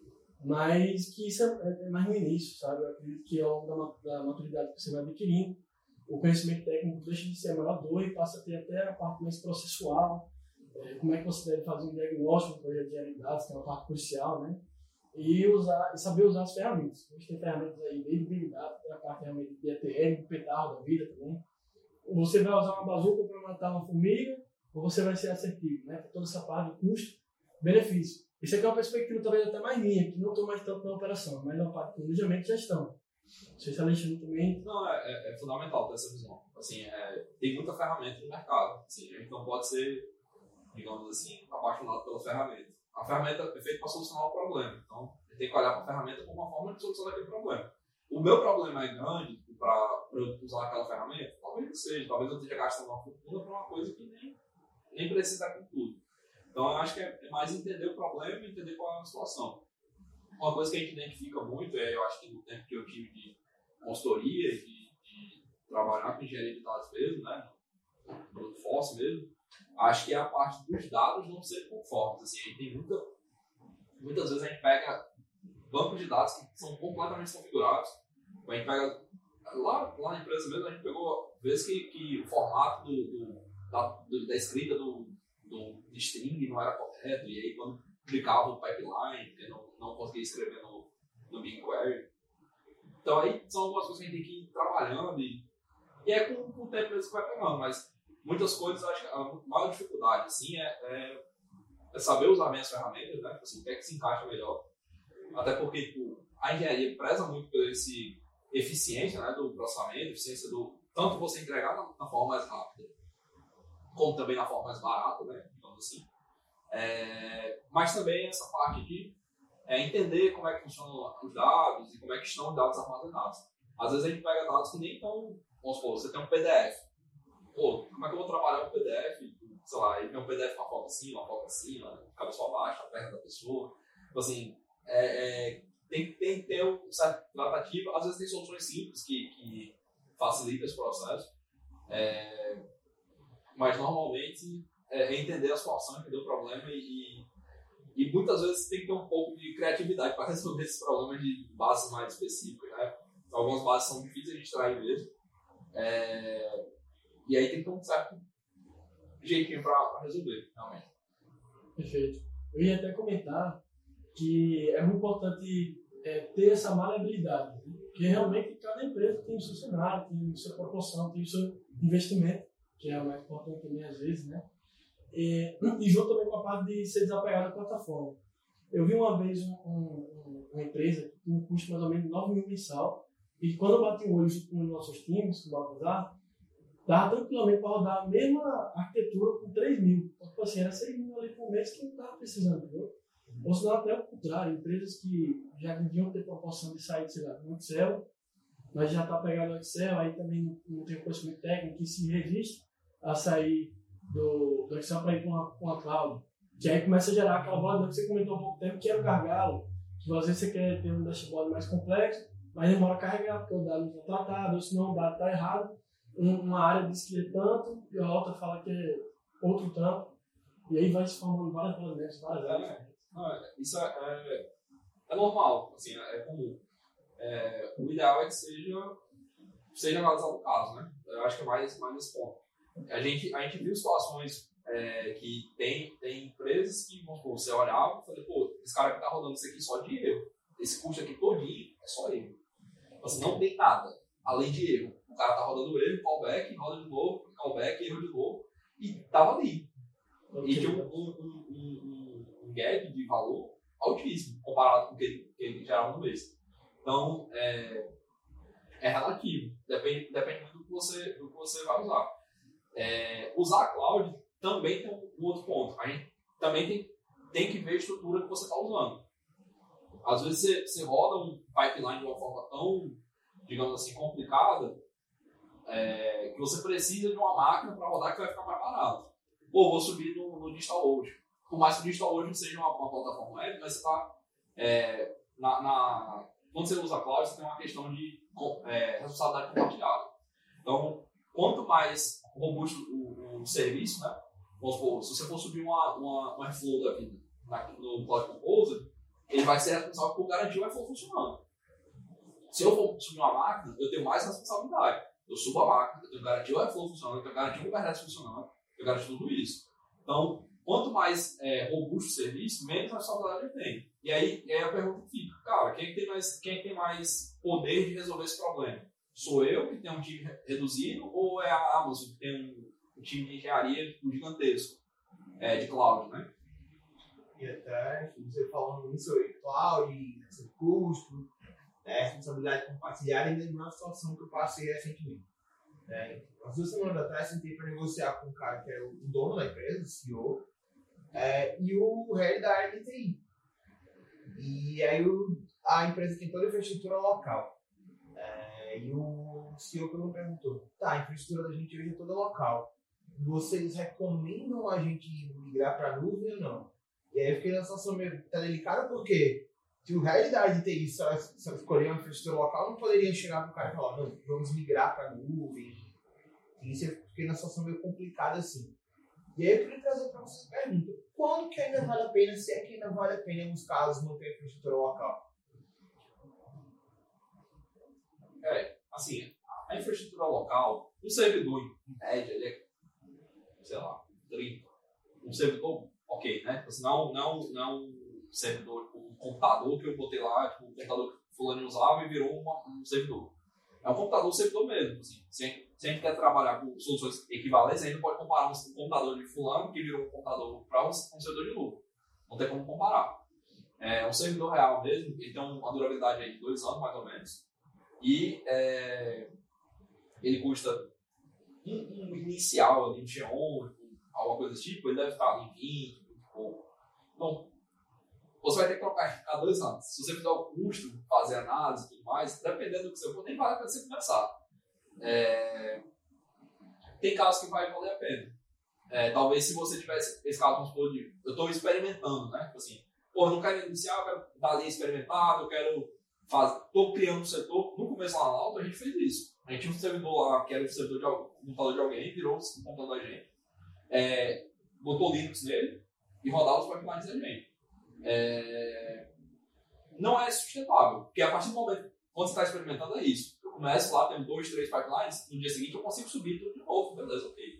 [SPEAKER 3] mas que isso é mais no início, sabe? Eu acredito que ao longo da maturidade que você vai adquirindo, o conhecimento técnico deixa de ser a maior dor e passa a ter até a parte mais processual, como é que você deve fazer um diagnóstico do projeto de realidades, que é uma parte crucial, né? E saber usar as ferramentas. A gente tem ferramentas aí desde Big Data, tem a parte realmente de ETL, do petardo da vida também. Você vai usar uma bazuca para matar uma formiga, ou você vai ser assertivo, né? Toda essa parte de custo, benefício. Isso aqui é uma perspectiva talvez até mais minha, que não estou mais tanto na operação, mas na parte de planejamento e gestão. Não sei se a Alexandre também...
[SPEAKER 2] Não, é fundamental ter essa visão. Assim, tem muita ferramenta no mercado. Assim, a gente não pode ser, digamos assim, apaixonado pela ferramenta. A ferramenta é feita para solucionar o problema. Então, a gente tem que olhar para a ferramenta como uma forma de solucionar aquele problema. O meu problema é grande para eu usar aquela ferramenta? Talvez não seja. Talvez eu esteja gastando uma fortuna para uma coisa que nem precisa com tudo. Então, eu acho que é mais entender o problema e entender qual é a situação. Uma coisa que a gente identifica muito, eu acho que no tempo que eu tive de consultoria e de trabalhar com engenharia de dados mesmo, né, no FOSS mesmo, acho que é a parte dos dados não serem conformes. Assim, a gente tem muitas vezes a gente pega bancos de dados que são completamente configurados. A gente pega, lá na empresa mesmo, a gente pegou vezes que o formato da escrita do string não era correto, e aí quando clicava o pipeline, porque não conseguia escrever no BigQuery. Então aí são algumas coisas que a gente tem que ir trabalhando e é com o tempo mesmo que vai pegando, mas muitas coisas, acho que a maior dificuldade assim, é saber usar bem as ferramentas, né? Assim, o que é que se encaixa melhor. Até porque a engenharia preza muito por esse eficiência, né, do processamento, eficiência do tanto você entregar na forma mais rápida, como também na forma mais barata, né, digamos assim. Mas também essa parte de entender como é que funcionam os dados e como é que estão os dados armazenados. Às vezes a gente pega dados que nem estão, vamos supor, você tem um PDF. Pô, como é que eu vou trabalhar um PDF? Sei lá, ele tem um PDF com uma foto acima, cabeça para baixo, a perna da pessoa. Então, assim, tem que ter um certo tratativo. Às vezes tem soluções simples que facilitam esse processo. Mas normalmente entender a situação, entender o problema e muitas vezes tem que ter um pouco de criatividade para resolver esses problemas de bases mais específicas, né? Algumas bases são difíceis de extrair mesmo. E aí tem que ter um certo jeitinho para resolver, realmente.
[SPEAKER 3] Perfeito. Eu ia até comentar que é muito importante ter essa maleabilidade, né? Porque realmente cada empresa tem o seu cenário, tem a sua proporção, tem o seu investimento, que é o mais importante também às vezes, né? E junto também com a parte de ser desapegado da plataforma. Eu vi uma vez uma empresa que tinha um custo mais ou menos de 9 mil mensal, e quando eu bati o olho com os nossos times, com o Baltazar, dava tranquilamente para rodar a mesma arquitetura com 3 mil. Então, tipo assim, era 6 mil ali por mês que não estava precisando, entendeu? Ou senão até o contrário, empresas que já deviam ter proporção de sair, sei lá, do Excel, mas já está pegado no Excel, aí também não tem conhecimento técnico, que se resiste a sair do Excel para ir para uma cloud. Que aí começa a gerar aquela bola que você comentou há pouco tempo, que era o gargalo, que às vezes você quer ter um dashboard mais complexo, mas demora a carregar, porque o dado não está tratado, ou senão o dado está errado. Uma área diz que é tanto, e a outra fala que é outro tanto, e aí vai se formando várias bolas, várias áreas.
[SPEAKER 2] Isso é normal, assim, é comum. O ideal é que seja analisado o caso, né? Eu acho que é mais esse ponto. A gente viu situações que tem empresas que, vamos supor, você olhava e falei, pô, esse cara que tá rodando isso aqui só de erro. Esse custo aqui todinho é só erro. Assim, não tem nada. além de erro. O cara tá rodando erro, callback, roda de novo, callback, erro de novo, e tava ali. E tinha um gap de valor altíssimo, comparado com o que ele gerava no mês. Então, é relativo, depende muito do que você vai usar. Usar a cloud também tem um outro ponto. A gente também tem que ver a estrutura que você está usando. Às vezes você roda um pipeline de uma forma tão, digamos assim, complicada, que você precisa de uma máquina para rodar que vai ficar mais barato. Ou vou subir no DigitalOcean. Por mais que o DigitalOcean seja uma plataforma web, mas você está quando você usa a cloud, você tem uma questão de responsabilidade compartilhada. Então, quanto mais robusto o serviço, né? Vamos supor, se você for subir uma Airflow da vida no Cloud Composer, ele vai ser responsável por garantir o Airflow funcionando. Se eu for subir uma máquina, eu tenho mais responsabilidade. Eu subo a máquina, eu tenho que garantir o Airflow funcionando, eu tenho que garantir o Kubernetes funcionando, eu tenho que garantir tudo isso. Então, quanto mais robusto o serviço, menos responsabilidade ele tem. E aí a pergunta fica, cara, quem é que tem mais poder de resolver esse problema? Sou eu, que tenho um time reduzido, ou é a Amazon, que tem um time de engenharia gigantesco, de cloud, né?
[SPEAKER 1] E até você falando muito sobre cloud, sobre custo, responsabilidade compartilhada, e lembrar uma situação que eu passei recentemente. As 2 semanas atrás, sentei para negociar com um cara que é o dono da empresa, o CEO, e o head da área de TI. E aí a empresa tem toda a infraestrutura local. E o CEO que me perguntou, a infraestrutura da gente hoje é toda local. Vocês recomendam a gente migrar para a nuvem ou não? E aí eu fiquei numa situação meio delicada, porque se o head da área de TI só escolher uma infraestrutura local, não poderia chegar para o cara e falar, não, vamos migrar para a nuvem. E isso eu fiquei numa situação meio complicada assim. E aí eu queria trazer para vocês a pergunta, quando que ainda vale a pena, se é que ainda vale a pena em alguns casos manter a infraestrutura local?
[SPEAKER 2] Assim, a infraestrutura local, o servidor, em média, ele é, sei lá, 30. Um servidor, ok, né? Assim, não um servidor, um computador que eu botei lá, tipo, um computador que o fulano usava e virou um servidor. É um computador servidor mesmo. Assim. Se a gente quer trabalhar com soluções equivalentes, a gente não pode comparar um computador de fulano que virou um computador para um servidor de novo. Não tem como comparar. É um servidor real mesmo, ele tem uma durabilidade aí de 2 anos, mais ou menos. E ele custa um inicial ali, um Xeon, alguma coisa desse tipo, ele deve estar ali em 20, 20 e pouco. Então, você vai ter que trocar a 2 anos. Se você fizer o custo, fazer análise e tudo mais, dependendo do que você for, nem vale a pena você começar. Tem casos que vai valer a pena. Talvez se você tivesse esse caso, eu estou experimentando, né? Tipo assim, eu não quero iniciar, eu quero dar ali experimentado, eu quero estou criando um setor. No começo lá na Alto, a gente fez isso. A gente tinha um servidor lá, que era um servidor um computador de alguém, virou um computador da gente, botou Linux nele e rodava os pipelines da gente. Não é sustentável, porque a partir do momento quando você está experimentando é isso. Eu começo lá, tenho 2, 3 pipelines, no dia seguinte eu consigo subir tudo de novo, beleza, ok.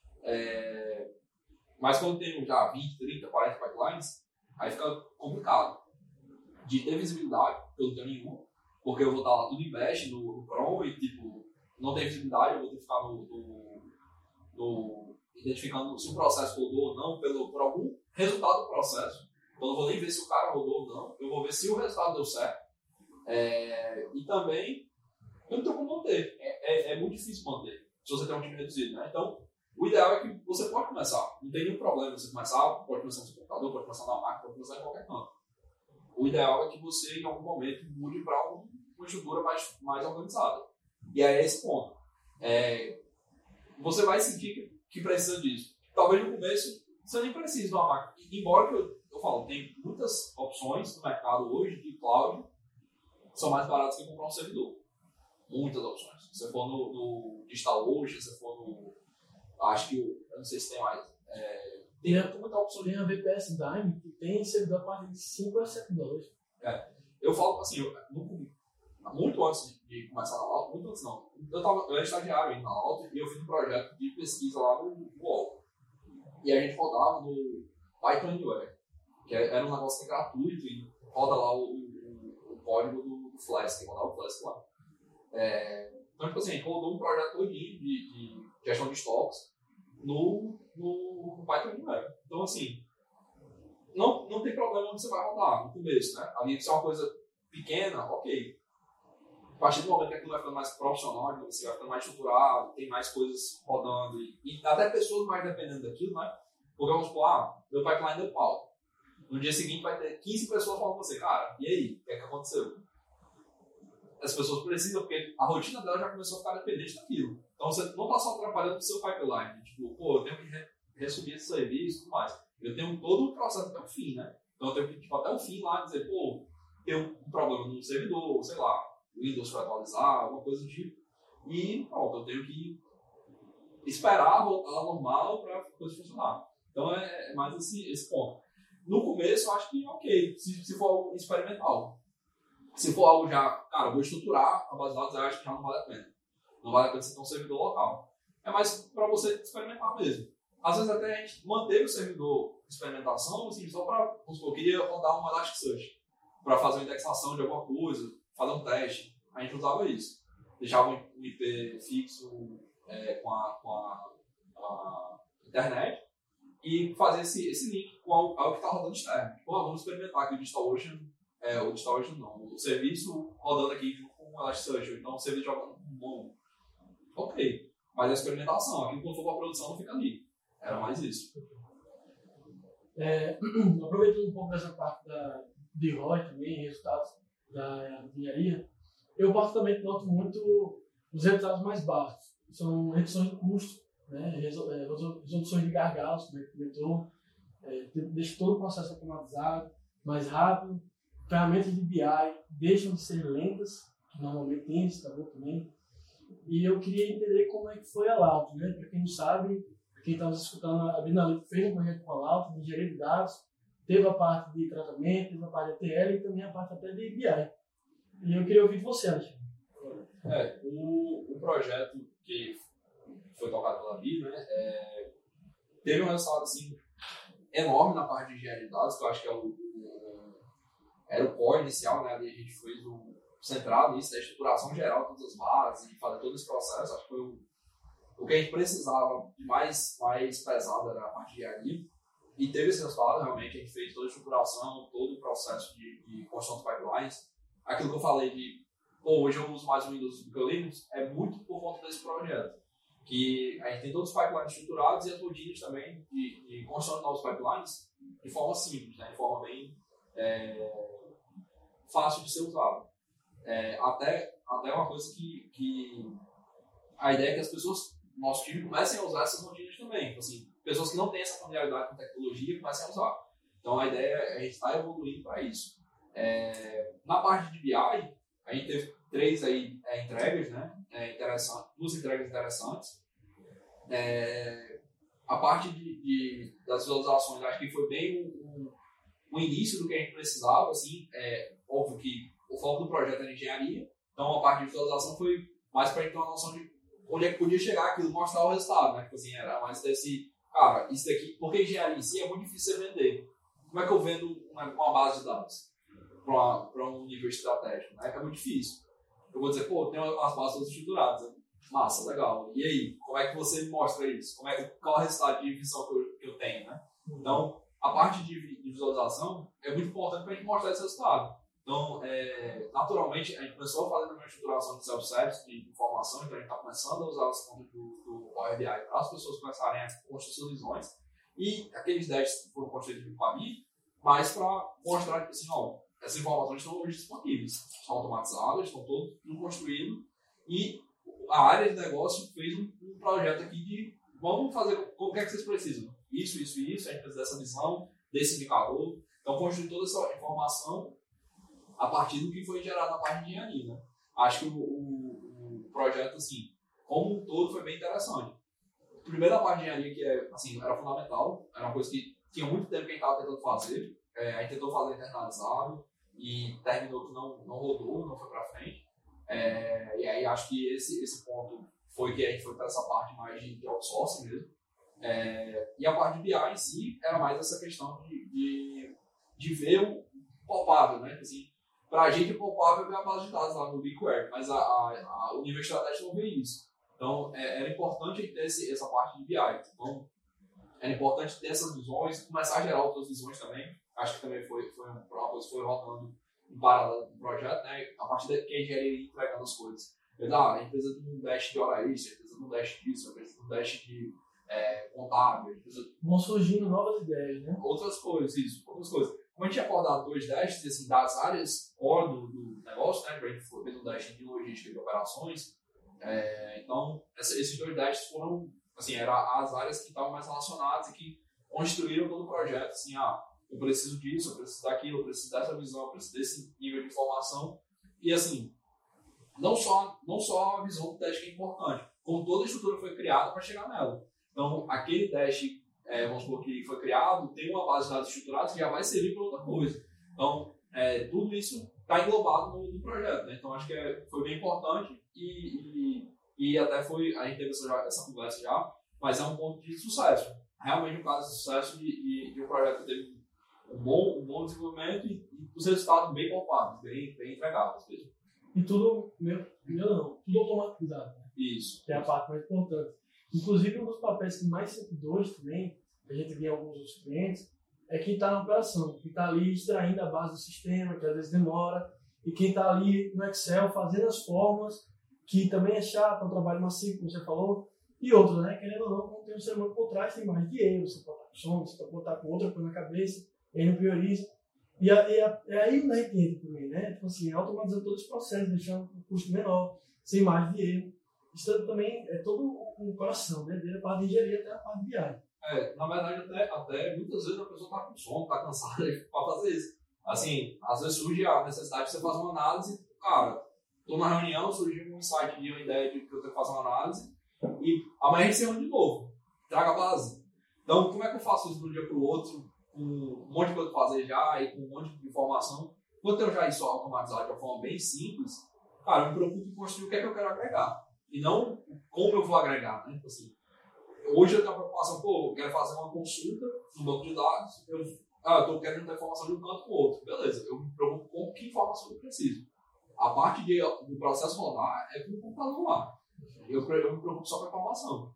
[SPEAKER 2] Mas quando eu tenho já 20, 30, 40 pipelines, aí fica complicado de ter visibilidade, porque eu não tenho nenhuma, porque eu vou estar lá tudo em bash no Chrome e tipo, não tem visibilidade, eu vou ter que ficar identificando se o processo rodou ou não por algum resultado do processo. Então, eu não vou nem ver se o cara rodou ou não, eu vou ver se o resultado deu certo. E também, eu não tenho como manter. É muito difícil manter, se você tem um time reduzido, né? Então, o ideal é que você pode começar. Não tem nenhum problema você começar, pode começar no seu computador, pode começar na máquina, pode começar em qualquer canto. O ideal é que você, em algum momento, mude para uma estrutura mais organizada. E aí é esse ponto. Você vai sentir que precisa disso. Talvez no começo você nem precise de uma máquina. Embora que eu falo, tem muitas opções no mercado hoje de cloud que são mais baratas que comprar um servidor. Muitas opções. Se você for no DigitalOcean, se você for no... Acho que eu não sei se tem mais. Tem muita opção.
[SPEAKER 3] Tem a VPS Dime, que tem servidor a partir de $5 a $7.
[SPEAKER 2] Eu falo assim, muito antes de começar na Alto, muito antes não. Eu era estagiário ainda na Alto e eu fiz um projeto de pesquisa lá no UOL. E a gente rodava no Python Anywhere, que era um negócio que é gratuito e roda lá o código do Flask, rodava o Flask lá. Então, tipo assim, a gente rodou um projeto todinho de gestão de estoques no Python de web. Então, assim, não tem problema onde você vai rodar no começo, né? Ali, se é uma coisa pequena, ok. A partir do momento que aquilo vai ficando mais profissional, você vai ficando mais estruturado, tem mais coisas rodando e até pessoas mais dependendo daquilo, né? Porque vamos supor, meu pipeline deu pau. No dia seguinte vai ter 15 pessoas falando com você, cara, e aí? O que é que aconteceu? As pessoas precisam, porque a rotina dela já começou a ficar dependente daquilo. Então você não está só trabalhando no seu pipeline, tipo, pô, eu tenho que resumir esse serviço e tudo mais. Eu tenho todo o processo até o fim, né? Então eu tenho que, tipo, até o fim lá dizer, pô, tem um problema no servidor, sei lá, o Windows para atualizar, alguma coisa do tipo. E pronto, eu tenho que esperar voltar ao normal para a coisa funcionar. Então é mais esse ponto. No começo eu acho que ok, se for algo experimental. Se for algo já, cara, eu vou estruturar a base de dados, eu acho que já não vale a pena. Não vale a pena você ter um servidor local. É mais para você experimentar mesmo. Às vezes até a gente manteve o servidor de experimentação, assim, só para, eu queria rodar um Elasticsearch para fazer uma indexação de alguma coisa, fazer um teste. A gente usava isso. Deixava um IP fixo com a internet e fazer esse link com algo que está rodando externo. Pô, vamos experimentar aqui o DigitalOcean, o DigitalOcean não, o serviço rodando aqui junto com o Elasticsearch, ou então o serviço jogando com o Mongo. Ok, mas a experimentação, aquilo quando for para a produção não fica ali. Era mais isso.
[SPEAKER 3] Aproveitando um pouco dessa parte de ROI também, resultados da engenharia, eu particularmente noto muito os resultados mais baixos. São reduções de custo, né? Resoluções de gargalos, como é que comentou, deixa todo o processo automatizado, mais rápido. Ferramentas de BI deixam de ser lentas, que normalmente tem esse tabu também. E eu queria entender como é que foi a Lauto, né? Para quem não sabe, quem está nos escutando, a Binalito fez um projeto com a Lauto, de engenharia de dados, teve a parte de tratamento, teve a parte de ETL e também a parte até de BI. E eu queria ouvir de você, Alexandre.
[SPEAKER 2] O projeto que foi tocado pela BI, né, teve um resultado assim, enorme na parte de engenharia de dados, que eu acho que era o core inicial, né? Ali a gente fez centrado nisso, da estruturação geral de todas as bases e fazer todo esse processo. Acho que foi o que a gente precisava de mais pesado era a parte de engenharia. E teve esse resultado, realmente, a gente fez toda a estruturação, todo o processo de construção de pipelines. Aquilo que eu falei de, pô, hoje eu uso mais o Windows do que o Linux, é muito por conta desse projeto. Que a gente tem todos os pipelines estruturados e as rotinas também de construção de novos pipelines de forma simples, né? De forma bem fácil de ser usado. Até uma coisa que a ideia é que as pessoas, nosso time, comecem a usar essas rotinas também. Então, assim, pessoas que não têm essa familiaridade com tecnologia comecem a usar. Então a ideia é a gente estar evoluindo para isso. Na parte de BI, a gente teve 3 entregas, né? Duas entregas interessantes. A parte das visualizações, acho que foi bem o início do que a gente precisava. Assim, óbvio que o foco do projeto era engenharia, então a parte de visualização foi mais para a gente ter uma noção de onde é que podia chegar aquilo, mostrar o resultado, né? Tipo assim, era mais desse, cara, isso daqui, porque engenharia em si é muito difícil você vender. Como é que eu vendo uma base de dados para um nível estratégico, né? É muito difícil. Eu vou dizer, pô, tem as bases todas estruturadas, né? Massa, legal. E aí, como é que você me mostra isso? Qual é o resultado de visão que eu tenho, né? Então, a parte de visualização é muito importante para a gente mostrar esse resultado. Então, naturalmente, a gente começou a fazer uma estruturação de self-service, de informação, então a gente está começando a usar as contas do Power BI para as pessoas começarem a construir suas visões. E aqueles dashboards foram construídos com a BI, mas para mostrar que, assim, ó, essas informações estão hoje disponíveis, estão automatizadas, estão tudo construído. E a área de negócio fez um projeto aqui de vamos fazer o que é que vocês precisam. Isso, a gente precisa dessa visão, desse indicador. Então, construir toda essa informação a partir do que foi gerado na parte de engenharia, né? Acho que o projeto, assim, como um todo, foi bem interessante. Primeiro, a parte de engenharia, que assim, era fundamental, era uma coisa que tinha muito tempo que a gente estava tentando fazer. A gente tentou fazer internalizado e terminou que não rodou, não foi para frente. E aí, acho que esse ponto foi que a gente foi para essa parte mais de outsourcing mesmo. E a parte de BI em si era mais essa questão de ver o palpável, né? Assim, Para a gente é palpável ver a base de dados lá no BigQuery, mas o nível estratégico não vê isso. Então, era importante ter essa parte de BI. Então, era importante ter essas visões, começar a gerar outras visões também. Acho que também foi uma coisa que foi rodando em paralelo com o projeto, né? A partir da que a engenharia ia entregando as coisas. A empresa tem um dash de hora extra, a empresa tem um dash disso, a empresa tem um dash de contábil.
[SPEAKER 3] Vão surgindo novas ideias, né?
[SPEAKER 2] Outras coisas. Como a gente tinha acordado 2 dashes, assim, das áreas core do negócio, né? A gente fez um dash de logística e de operações. Então, esses 2 dashes foram, assim, eram as áreas que estavam mais relacionadas e que construíram todo o projeto, assim, eu preciso disso, eu preciso daquilo, eu preciso dessa visão, eu preciso desse nível de informação. E, assim, não só a visão do dash que é importante, como toda a estrutura foi criada para chegar nela. Então, aquele dash, vamos supor que foi criado, tem uma base de dados estruturada que já vai servir para outra coisa. Então, tudo isso está englobado no projeto, né? Então, acho que foi bem importante e até a gente teve essa conversa já, mas é um ponto de sucesso. Realmente um caso de sucesso de um projeto que teve um bom desenvolvimento e os resultados bem palpáveis, bem entregáveis mesmo.
[SPEAKER 3] E tudo, tudo automatizado. Né?
[SPEAKER 2] Isso.
[SPEAKER 3] Que é a parte mais importante. Inclusive, um dos papéis que mais se dois também, que a gente vê em alguns dos clientes, é quem está na operação, quem está ali extraindo a base do sistema, que às vezes demora, e quem está ali no Excel fazendo as formas, que também é chato, é um trabalho macio, como você falou, e outros, né? Querendo ou não, quando tem um ser humano por trás, tem mais de erro, você pode estar com sono, você pode botar com outra coisa na cabeça, e aí não prioriza. E aí o gente entra também, né? Tipo assim, automatizando todos os processos, deixando o custo menor, sem margem de erro. Isso também é todo o coração, né? Desde a parte de engenharia até a parte de BI.
[SPEAKER 2] Na verdade, até muitas vezes a pessoa está com sono, está cansada para fazer isso. Assim, às vezes surge a necessidade de você fazer uma análise, cara, estou na reunião, surgiu um insight de uma ideia de que eu tenho que fazer uma análise, e amanhã a gente se reúne de novo, traga a base. Então, como é que eu faço isso de um dia para o outro, com um monte de coisa para fazer já e com um monte de informação? Quando eu já isso automatizado de uma forma bem simples, cara, eu me preocupo em construir o que é que eu quero agregar. E não como eu vou agregar, né? Assim, hoje eu tenho a preocupação, eu quero fazer uma consulta no banco de dados, eu estou querendo ter informação de um canto para o outro. Beleza, eu me preocupo com que informação eu preciso. A parte do processo rodar é com o computador lá. Eu me preocupo só com a informação.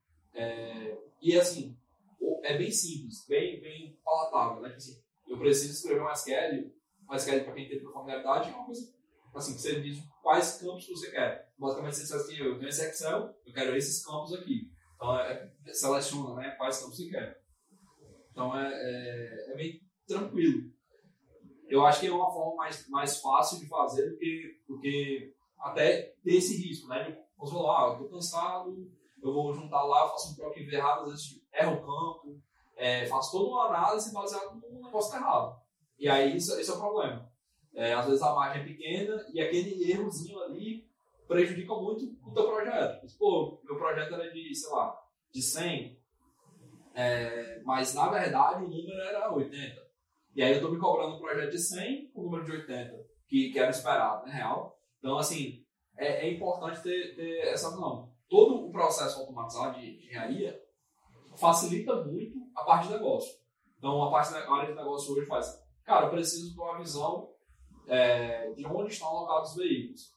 [SPEAKER 2] E assim, é bem simples, bem palatável, né? Assim, eu preciso escrever um SQL para quem tem familiaridade, é uma coisa assim, que você diz quais campos você quer. Basicamente, você diz assim, eu tenho esse Excel, eu quero esses campos aqui. Então, seleciona, né, quais campos você quer. Então, é bem tranquilo. Eu acho que é uma forma mais fácil de fazer do que até ter esse risco, né? Vamos falar, eu estou cansado, eu vou juntar lá, faço um PROC errado, às vezes erro o campo, faço toda uma análise baseada num negócio errado. E aí, esse é o problema. Às vezes a margem é pequena e aquele errozinho ali prejudica muito o teu projeto. Mas, meu projeto era de 100, mas na verdade o número era 80. E aí eu estou me cobrando um projeto de 100 com o número de 80, que era esperado, né, real. Então, assim, é importante ter essa visão. Todo o processo automatizado de engenharia facilita muito a parte de negócio. Então, a área de negócio hoje faz, cara, eu preciso de uma visão de onde estão alocados os veículos.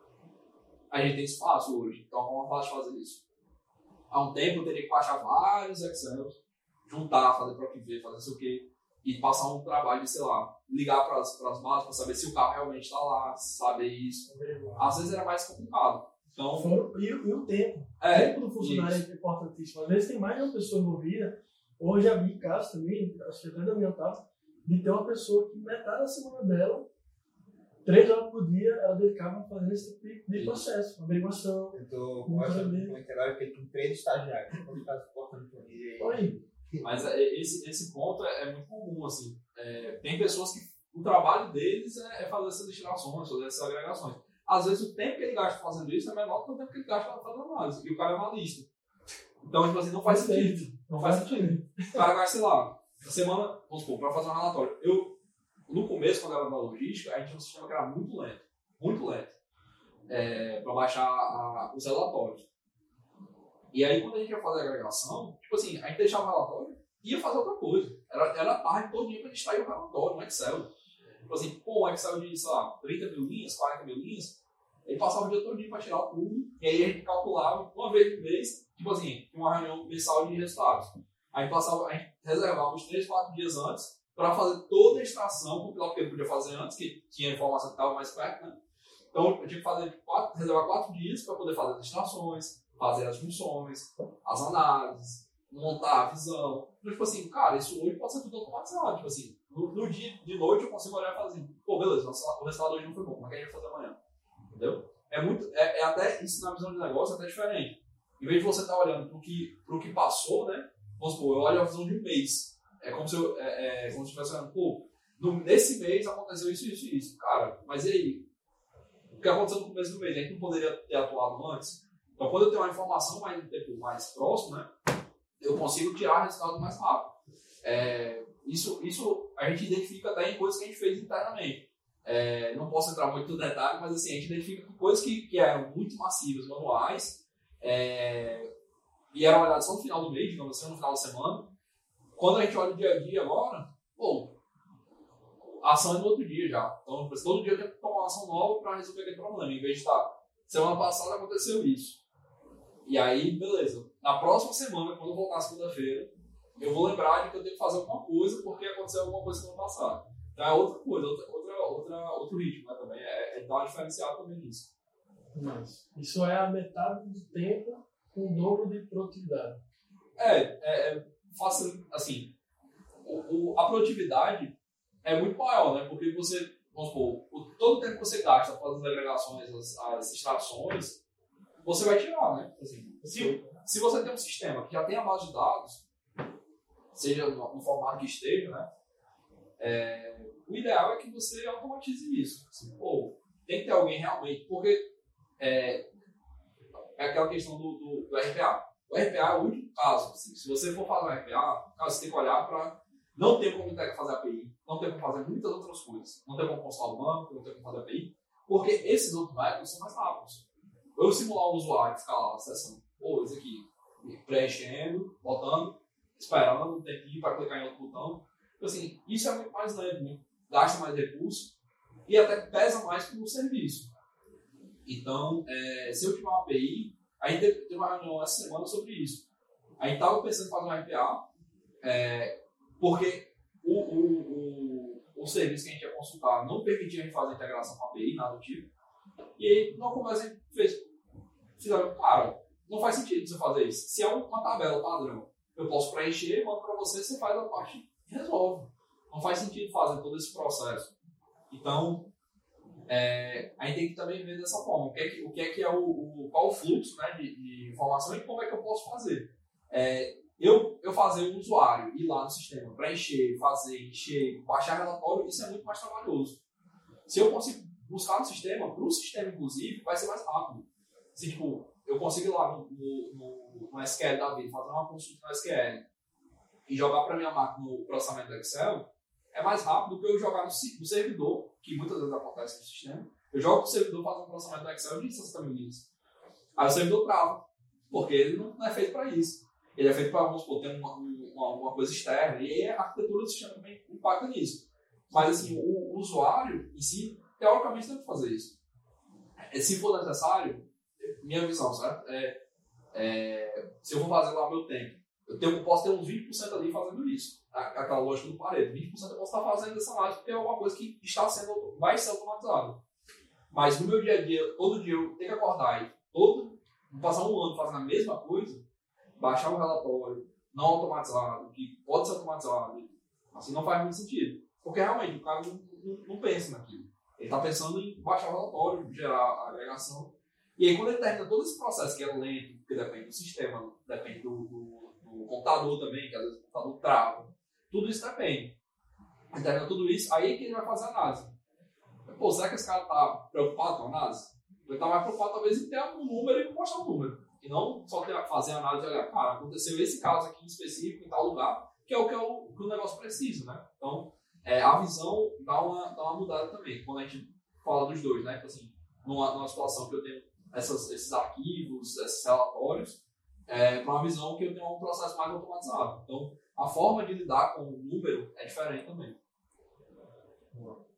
[SPEAKER 2] A gente tem espaço hoje, então como é fácil fazer isso? Há um tempo eu teria que baixar vários Excels, juntar, fazer PROC-V, fazer isso aqui, e passar um trabalho de, ligar para as bases para saber se o carro realmente está lá, saber isso. Às vezes era mais complicado. Então,
[SPEAKER 3] e o tempo. O tempo do funcionário é importantíssimo. Às vezes tem mais de uma pessoa envolvida. Hoje já vi casos também, acho que até da minha casa, de ter uma pessoa que metade da semana dela, 3 horas por dia, ela dedicava a fazer esse tipo de processo, averiguação.
[SPEAKER 1] Eu estou conversando agora porque tem 3 estagiários que estão suportando por
[SPEAKER 3] aí.
[SPEAKER 2] Mas esse ponto é muito comum, assim. Tem pessoas que o trabalho deles é fazer essas destinações, fazer essas agregações. Às vezes o tempo que ele gasta fazendo isso é menor do que o tempo que ele gasta fazendo análise. E o cara é analista. Então, tipo assim, não faz sentido. Não faz sentido. O cara gasta, na semana, vamos supor, para fazer um relatório. No começo, quando eu era na logística, a gente tinha um sistema que era muito lento, para baixar os relatórios. E aí, quando a gente ia fazer a agregação, tipo assim, a gente deixava o relatório e ia fazer outra coisa. Era a tarde todo dia para a gente extrair o relatório no Excel. Tipo assim, pô, um Excel de, sei lá, 30 mil linhas, 40 mil linhas, ele passava o dia todo para tirar tudo, e aí a gente calculava uma vez no mês, tipo assim, uma reunião mensal de resultados. A gente reservava uns 3, 4 dias antes para fazer toda a extração, compilar o que ele podia fazer antes, que tinha informação que estava mais perto, né? Então eu tinha que reservar 4 dias para poder fazer as extrações, fazer as funções, as análises, montar a visão. Então, tipo assim, cara, isso hoje pode ser tudo automatizado. Tipo assim, no dia de noite eu consigo olhar e fazer assim, pô, beleza, o resultado hoje não foi bom, como é que a gente vai fazer amanhã? Entendeu? É até isso na visão de negócio é até diferente. Em vez de você estar olhando pro que passou, né? Vamos supor, eu olho a visão de um mês. É como se eu estivesse olhando, pô, nesse mês aconteceu isso, isso e isso. Cara, mas e aí? O que aconteceu no começo do mês? A gente não poderia ter atuado antes? Então, quando eu tenho uma informação mais próxima, né? Eu consigo tirar resultado mais rápido. Isso a gente identifica até em coisas que a gente fez internamente. Não posso entrar muito no detalhe, mas assim, a gente identifica que coisas que eram muito massivas, manuais, e eram olhadas só no final do mês, digamos assim, no final da semana. Quando a gente olha o dia a dia agora, pô, a ação é no outro dia já. Então, todo dia eu tenho que tomar uma ação nova para resolver aquele problema. Em vez de estar, semana passada aconteceu isso. E aí, beleza. Na próxima semana, quando eu voltar segunda-feira, eu vou lembrar de que eu tenho que fazer alguma coisa porque aconteceu alguma coisa no passado. Então é outra coisa, outro ritmo, né, também. Dar uma diferenciada também nisso.
[SPEAKER 3] Mas isso é a metade do tempo com o dobro de produtividade.
[SPEAKER 2] Fácil, assim, a produtividade é muito maior, né? Porque você, vamos supor, todo o tempo que você gasta fazendo as agregações, as extrações, você vai tirar, né? Assim, se você tem um sistema que já tem a base de dados, seja no formato que esteja, né? O ideal é que você automatize isso. Assim, pô, tem que ter alguém realmente, porque é aquela questão do RPA. O RPA é o único caso. Assim, se você for fazer um RPA, você tem que olhar para. Não tem como fazer API, não tem como fazer muitas outras coisas. Não tem como postar o banco, não tem como fazer API, porque esses outros métodos são mais rápidos. Eu simular um usuário, ficar lá acessando, pô, isso aqui, preenchendo, botando, esperando um tempinho para clicar em outro botão. Então, assim, isso é muito mais lento, né? Gasta mais recurso e até pesa mais para o serviço. Então, se eu tiver uma API, a gente teve uma reunião essa semana sobre isso. A gente estava pensando em fazer um RPA, porque o serviço que a gente ia consultar não permitia a gente fazer integração com a API, nada do tipo. E aí, numa conversa, a gente fizeram, cara, não faz sentido você fazer isso. Se é uma tabela padrão, eu posso preencher, mando para você faz a parte e resolve. Não faz sentido fazer todo esse processo. Então, a gente tem que também ver dessa forma. Qual o fluxo, né, de informação e como é que eu posso fazer. Eu fazer um usuário ir lá no sistema, preencher, fazer, encher, baixar relatório, isso é muito mais trabalhoso. Se eu consigo buscar no sistema, para o sistema, inclusive, vai ser mais rápido. Se, tipo, eu consigo ir lá no SQL da vida, fazer uma consulta no SQL e jogar para minha máquina no processamento do Excel, é mais rápido do que eu jogar no servidor, que muitas vezes acontece no sistema. Eu jogo para o servidor, fazer um processamento do Excel de 60 mil linhas. Aí o servidor trava, porque ele não é feito para isso. Ele é feito para, vamos supor, ter uma coisa externa, e aí a arquitetura do sistema também impacta nisso. Mas, assim, o usuário em si, teoricamente, tem que fazer isso. Se for necessário, minha visão, certo? Se eu for fazer lá meu tempo, eu posso ter uns 20% ali fazendo isso. Aquela lógica do Pareto. 20% eu posso estar fazendo essa análise porque é alguma coisa que vai ser automatizada. Mas no meu dia a dia, todo dia eu tenho que acordar e passar um ano fazendo a mesma coisa, baixar um relatório não automatizado, que pode ser automatizado, assim não faz muito sentido. Porque realmente o cara não pensa naquilo. Ele está pensando em baixar o relatório, gerar a agregação. E aí, quando ele termina todo esse processo, que é lento, porque depende do sistema, depende do computador também, que às vezes o computador trava, tudo isso depende. Ele termina tudo isso, aí é que ele vai fazer a análise. Pô, será que esse cara está preocupado com a análise? Ele está mais preocupado, talvez, em ter um número e mostrar um número. E não só fazer a análise e olhar, cara, aconteceu esse caso aqui em específico, em tal lugar, que é o que o negócio precisa, né? Então, a visão dá uma mudada também, quando a gente fala dos dois, né? Então, assim, numa situação que eu tenho esses arquivos, esses relatórios, para uma visão que eu tenho um processo mais automatizado. Então, a forma de lidar com o número é diferente também.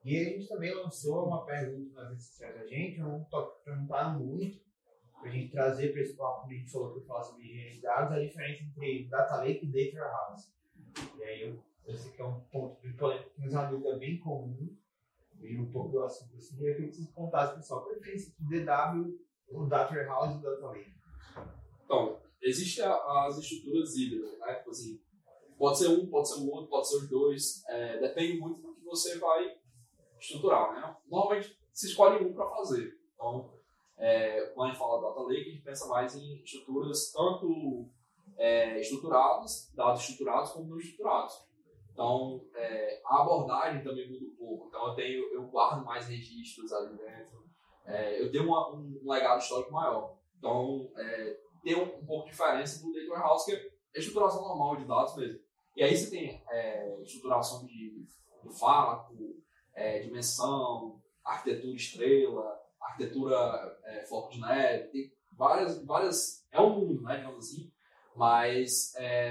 [SPEAKER 1] E a gente também lançou uma pergunta nas redes sociais da gente, perguntaram muito, para a gente trazer para esse papo que a gente falou que eu falo sobre engenharia de dados, a diferença entre Data Lake e Data Warehouse. E aí eu sei que é um ponto bem polêmico, mas é uma dúvida bem comum, e um pouco do assunto assim, eu queria que vocês contassem, pessoal, a diferença entre DW, o Data Warehouse e o Data Lake.
[SPEAKER 2] Então, existem as estruturas híbridas, né? Tipo assim, pode ser um, pode ser o outro, pode ser os dois, depende muito do que você vai estruturar, né? Normalmente se escolhe um para fazer. Então, quando a gente fala Data Lake, a gente pensa mais em estruturas tanto estruturadas, dados estruturados, como não estruturados. Então, a abordagem também muda um pouco. Então, eu guardo mais registros ali dentro. Eu tenho um legado histórico maior. Então, tem um pouco de diferença do Data Warehouse, que é a estruturação normal de dados mesmo. E aí você tem estruturação de fato, dimensão, arquitetura estrela, arquitetura floco de neve, tem várias. É um mundo, né, digamos assim. Mas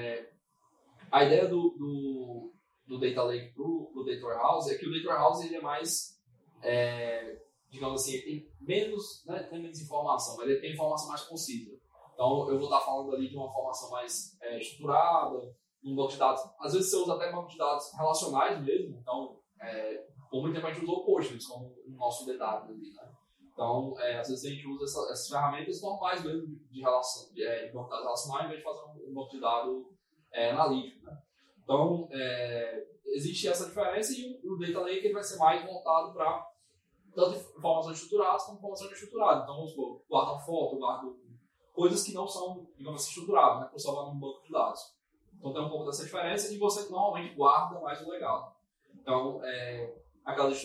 [SPEAKER 2] a ideia do Data Lake pro Data Warehouse é que o Data Warehouse ele é mais, digamos assim, ele tem menos, né, tem menos informação, mas ele tem informação mais concisa. Então, eu vou estar falando ali de uma formação mais estruturada, um banco de dados. Às vezes você usa até banco de dados relacionais mesmo. Então, por muito tempo a gente usou Postgres como o nosso DW ali, né? Então, às vezes a gente usa essas ferramentas normais mesmo de relação, de banco de dados relacional, em vez de fazer um banco de dados analítico, né? Então, existe essa diferença e o Data Lake ele vai ser mais voltado para tanto informações estruturadas como informações não estruturadas. Então, vamos supor, guarda uma foto, guarda coisas que não são, digamos assim, estruturadas, né? Por salvar num banco de dados. Então, tem um pouco dessa diferença e você normalmente guarda mais o legado. Então, aquelas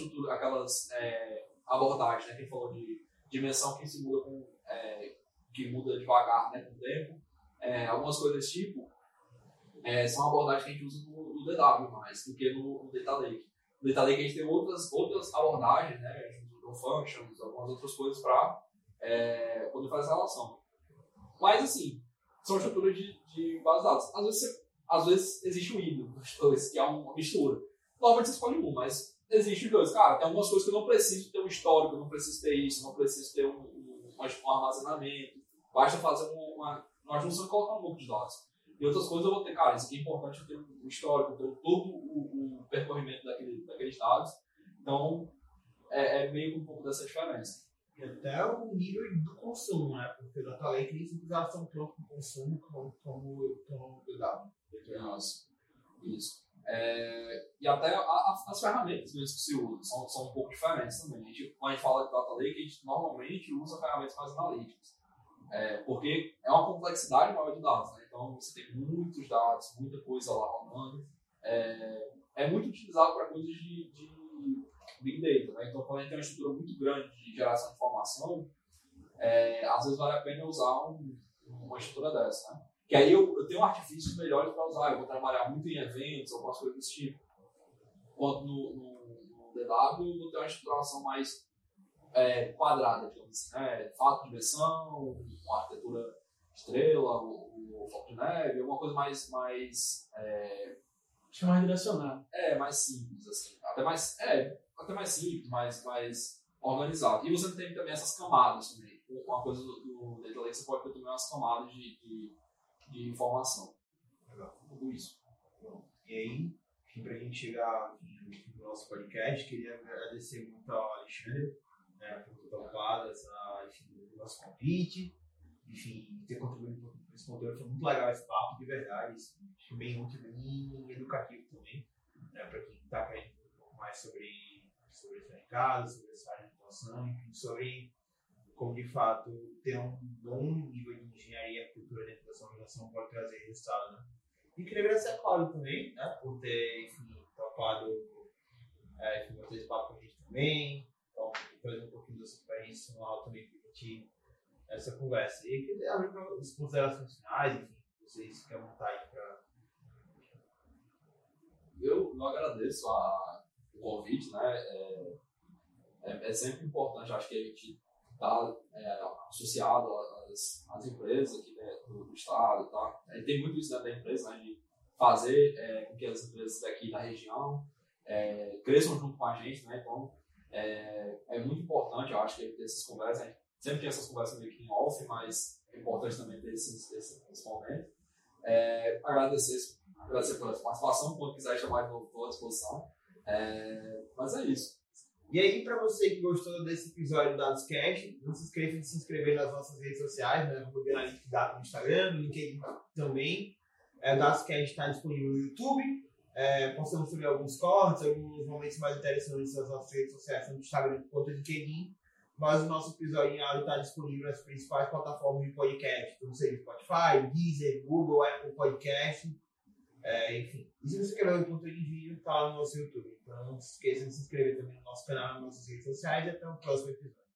[SPEAKER 2] abordagens, né? Que a gente falou de dimensão que se muda que muda devagar, né? Com o tempo. Algumas coisas desse tipo são abordagens que a gente usa no DW mais do que no Data Lake. No Data Lake a gente tem outras abordagens, né? A gente usa functions, algumas outras coisas para poder fazer essa relação. Mas, assim, são estruturas de bases de dados. Às vezes existe um híbrido dos dois, que é uma mistura. Normalmente você escolhe um, mas existe os dois. Cara, tem algumas coisas que eu não preciso ter um histórico, eu não preciso ter isso, não preciso ter um armazenamento. Basta fazer uma junção e colocar um banco de dados. E outras coisas eu vou ter, cara, isso aqui é importante, eu tenho um histórico, eu tenho todo o percorrimento daqueles dados. Então, é meio que um pouco dessa diferença.
[SPEAKER 1] E até o nível do consumo, né? Porque o Data Lake nem sempre elas são pronto para o consumo como o DW.
[SPEAKER 2] Isso. E até as ferramentas mesmo que se usam são um pouco diferentes também. Quando a gente fala de Data Lake, a gente normalmente usa ferramentas mais analíticas. Porque é uma complexidade maior de dados, né? Então você tem muitos dados, muita coisa lá rolando. É muito utilizado para coisas de Big Data, né? Então quando a gente tem uma estrutura muito grande de geração de informação, às vezes vale a pena usar uma estrutura dessa, né? Que aí eu tenho artifícios melhores para usar, eu vou trabalhar muito em eventos, algumas coisas desse tipo. Enquanto no DW eu vou ter uma estruturação mais quadrada, digamos assim, né? Fato de dimensão, uma arquitetura estrela, o foco de neve, alguma coisa mais
[SPEAKER 3] acho que é mais direcionado.
[SPEAKER 2] Mais simples, assim. Até mais simples, mais organizado. E você tem também essas camadas também. Uma coisa do Data Lake, você pode ter também umas camadas de informação.
[SPEAKER 1] Legal.
[SPEAKER 2] Tudo isso.
[SPEAKER 1] Bom, e aí, para a gente chegar no nosso podcast, queria agradecer muito ao Alexandre, né, por ter topado o nosso convite, enfim, ter contribuído com esse conteúdo. Foi muito legal esse papo, de verdade. Acho bem útil e educativo também, né, para quem está querendo um pouco mais sobre esse mercado, sobre essa área de atuação, enfim, sobre como de fato ter um bom nível de engenharia e arquitetura dentro dessa organização pode trazer resultado, né? E queria agradecer a Cláudio também, né, por ter, enfim, topado bater esse papo com a gente também, então, trazer um pouquinho da sua experiência no também para a gente essa conversa. E queria abrir para as considerações finais, enfim, vocês fiquem à vontade para.
[SPEAKER 2] Eu agradeço o convite, né? É sempre importante, acho que a gente está associado às empresas aqui, né, do estado, tá? Tem muito isso dentro da empresa, né, de fazer com que as empresas daqui da região cresçam junto com a gente, né? Então, é muito importante, eu acho, que ter essas conversas. A gente sempre tem essas conversas meio que em off, mas é importante também ter esse momento. Agradecer pela participação, quando quiser chamar de novo, estou à disposição. Mas é isso.
[SPEAKER 1] E aí, para você que gostou desse episódio do DadosCast, não se esqueça de se inscrever nas nossas redes sociais, né? No Analytics Data no Instagram, no LinkedIn também. O DadosCast está disponível no YouTube. Postamos também alguns cortes, alguns momentos mais interessantes nas nossas redes sociais, tanto no Instagram quanto no LinkedIn. Mas o nosso episódio em áudio está disponível nas principais plataformas de podcast, como seja Spotify, Deezer, Google, Apple Podcast. Enfim, e se você quer ver o conteúdo de vídeo, está lá no nosso YouTube. Então não se esqueça de se inscrever também no nosso canal, nas nossas redes sociais e até o próximo episódio.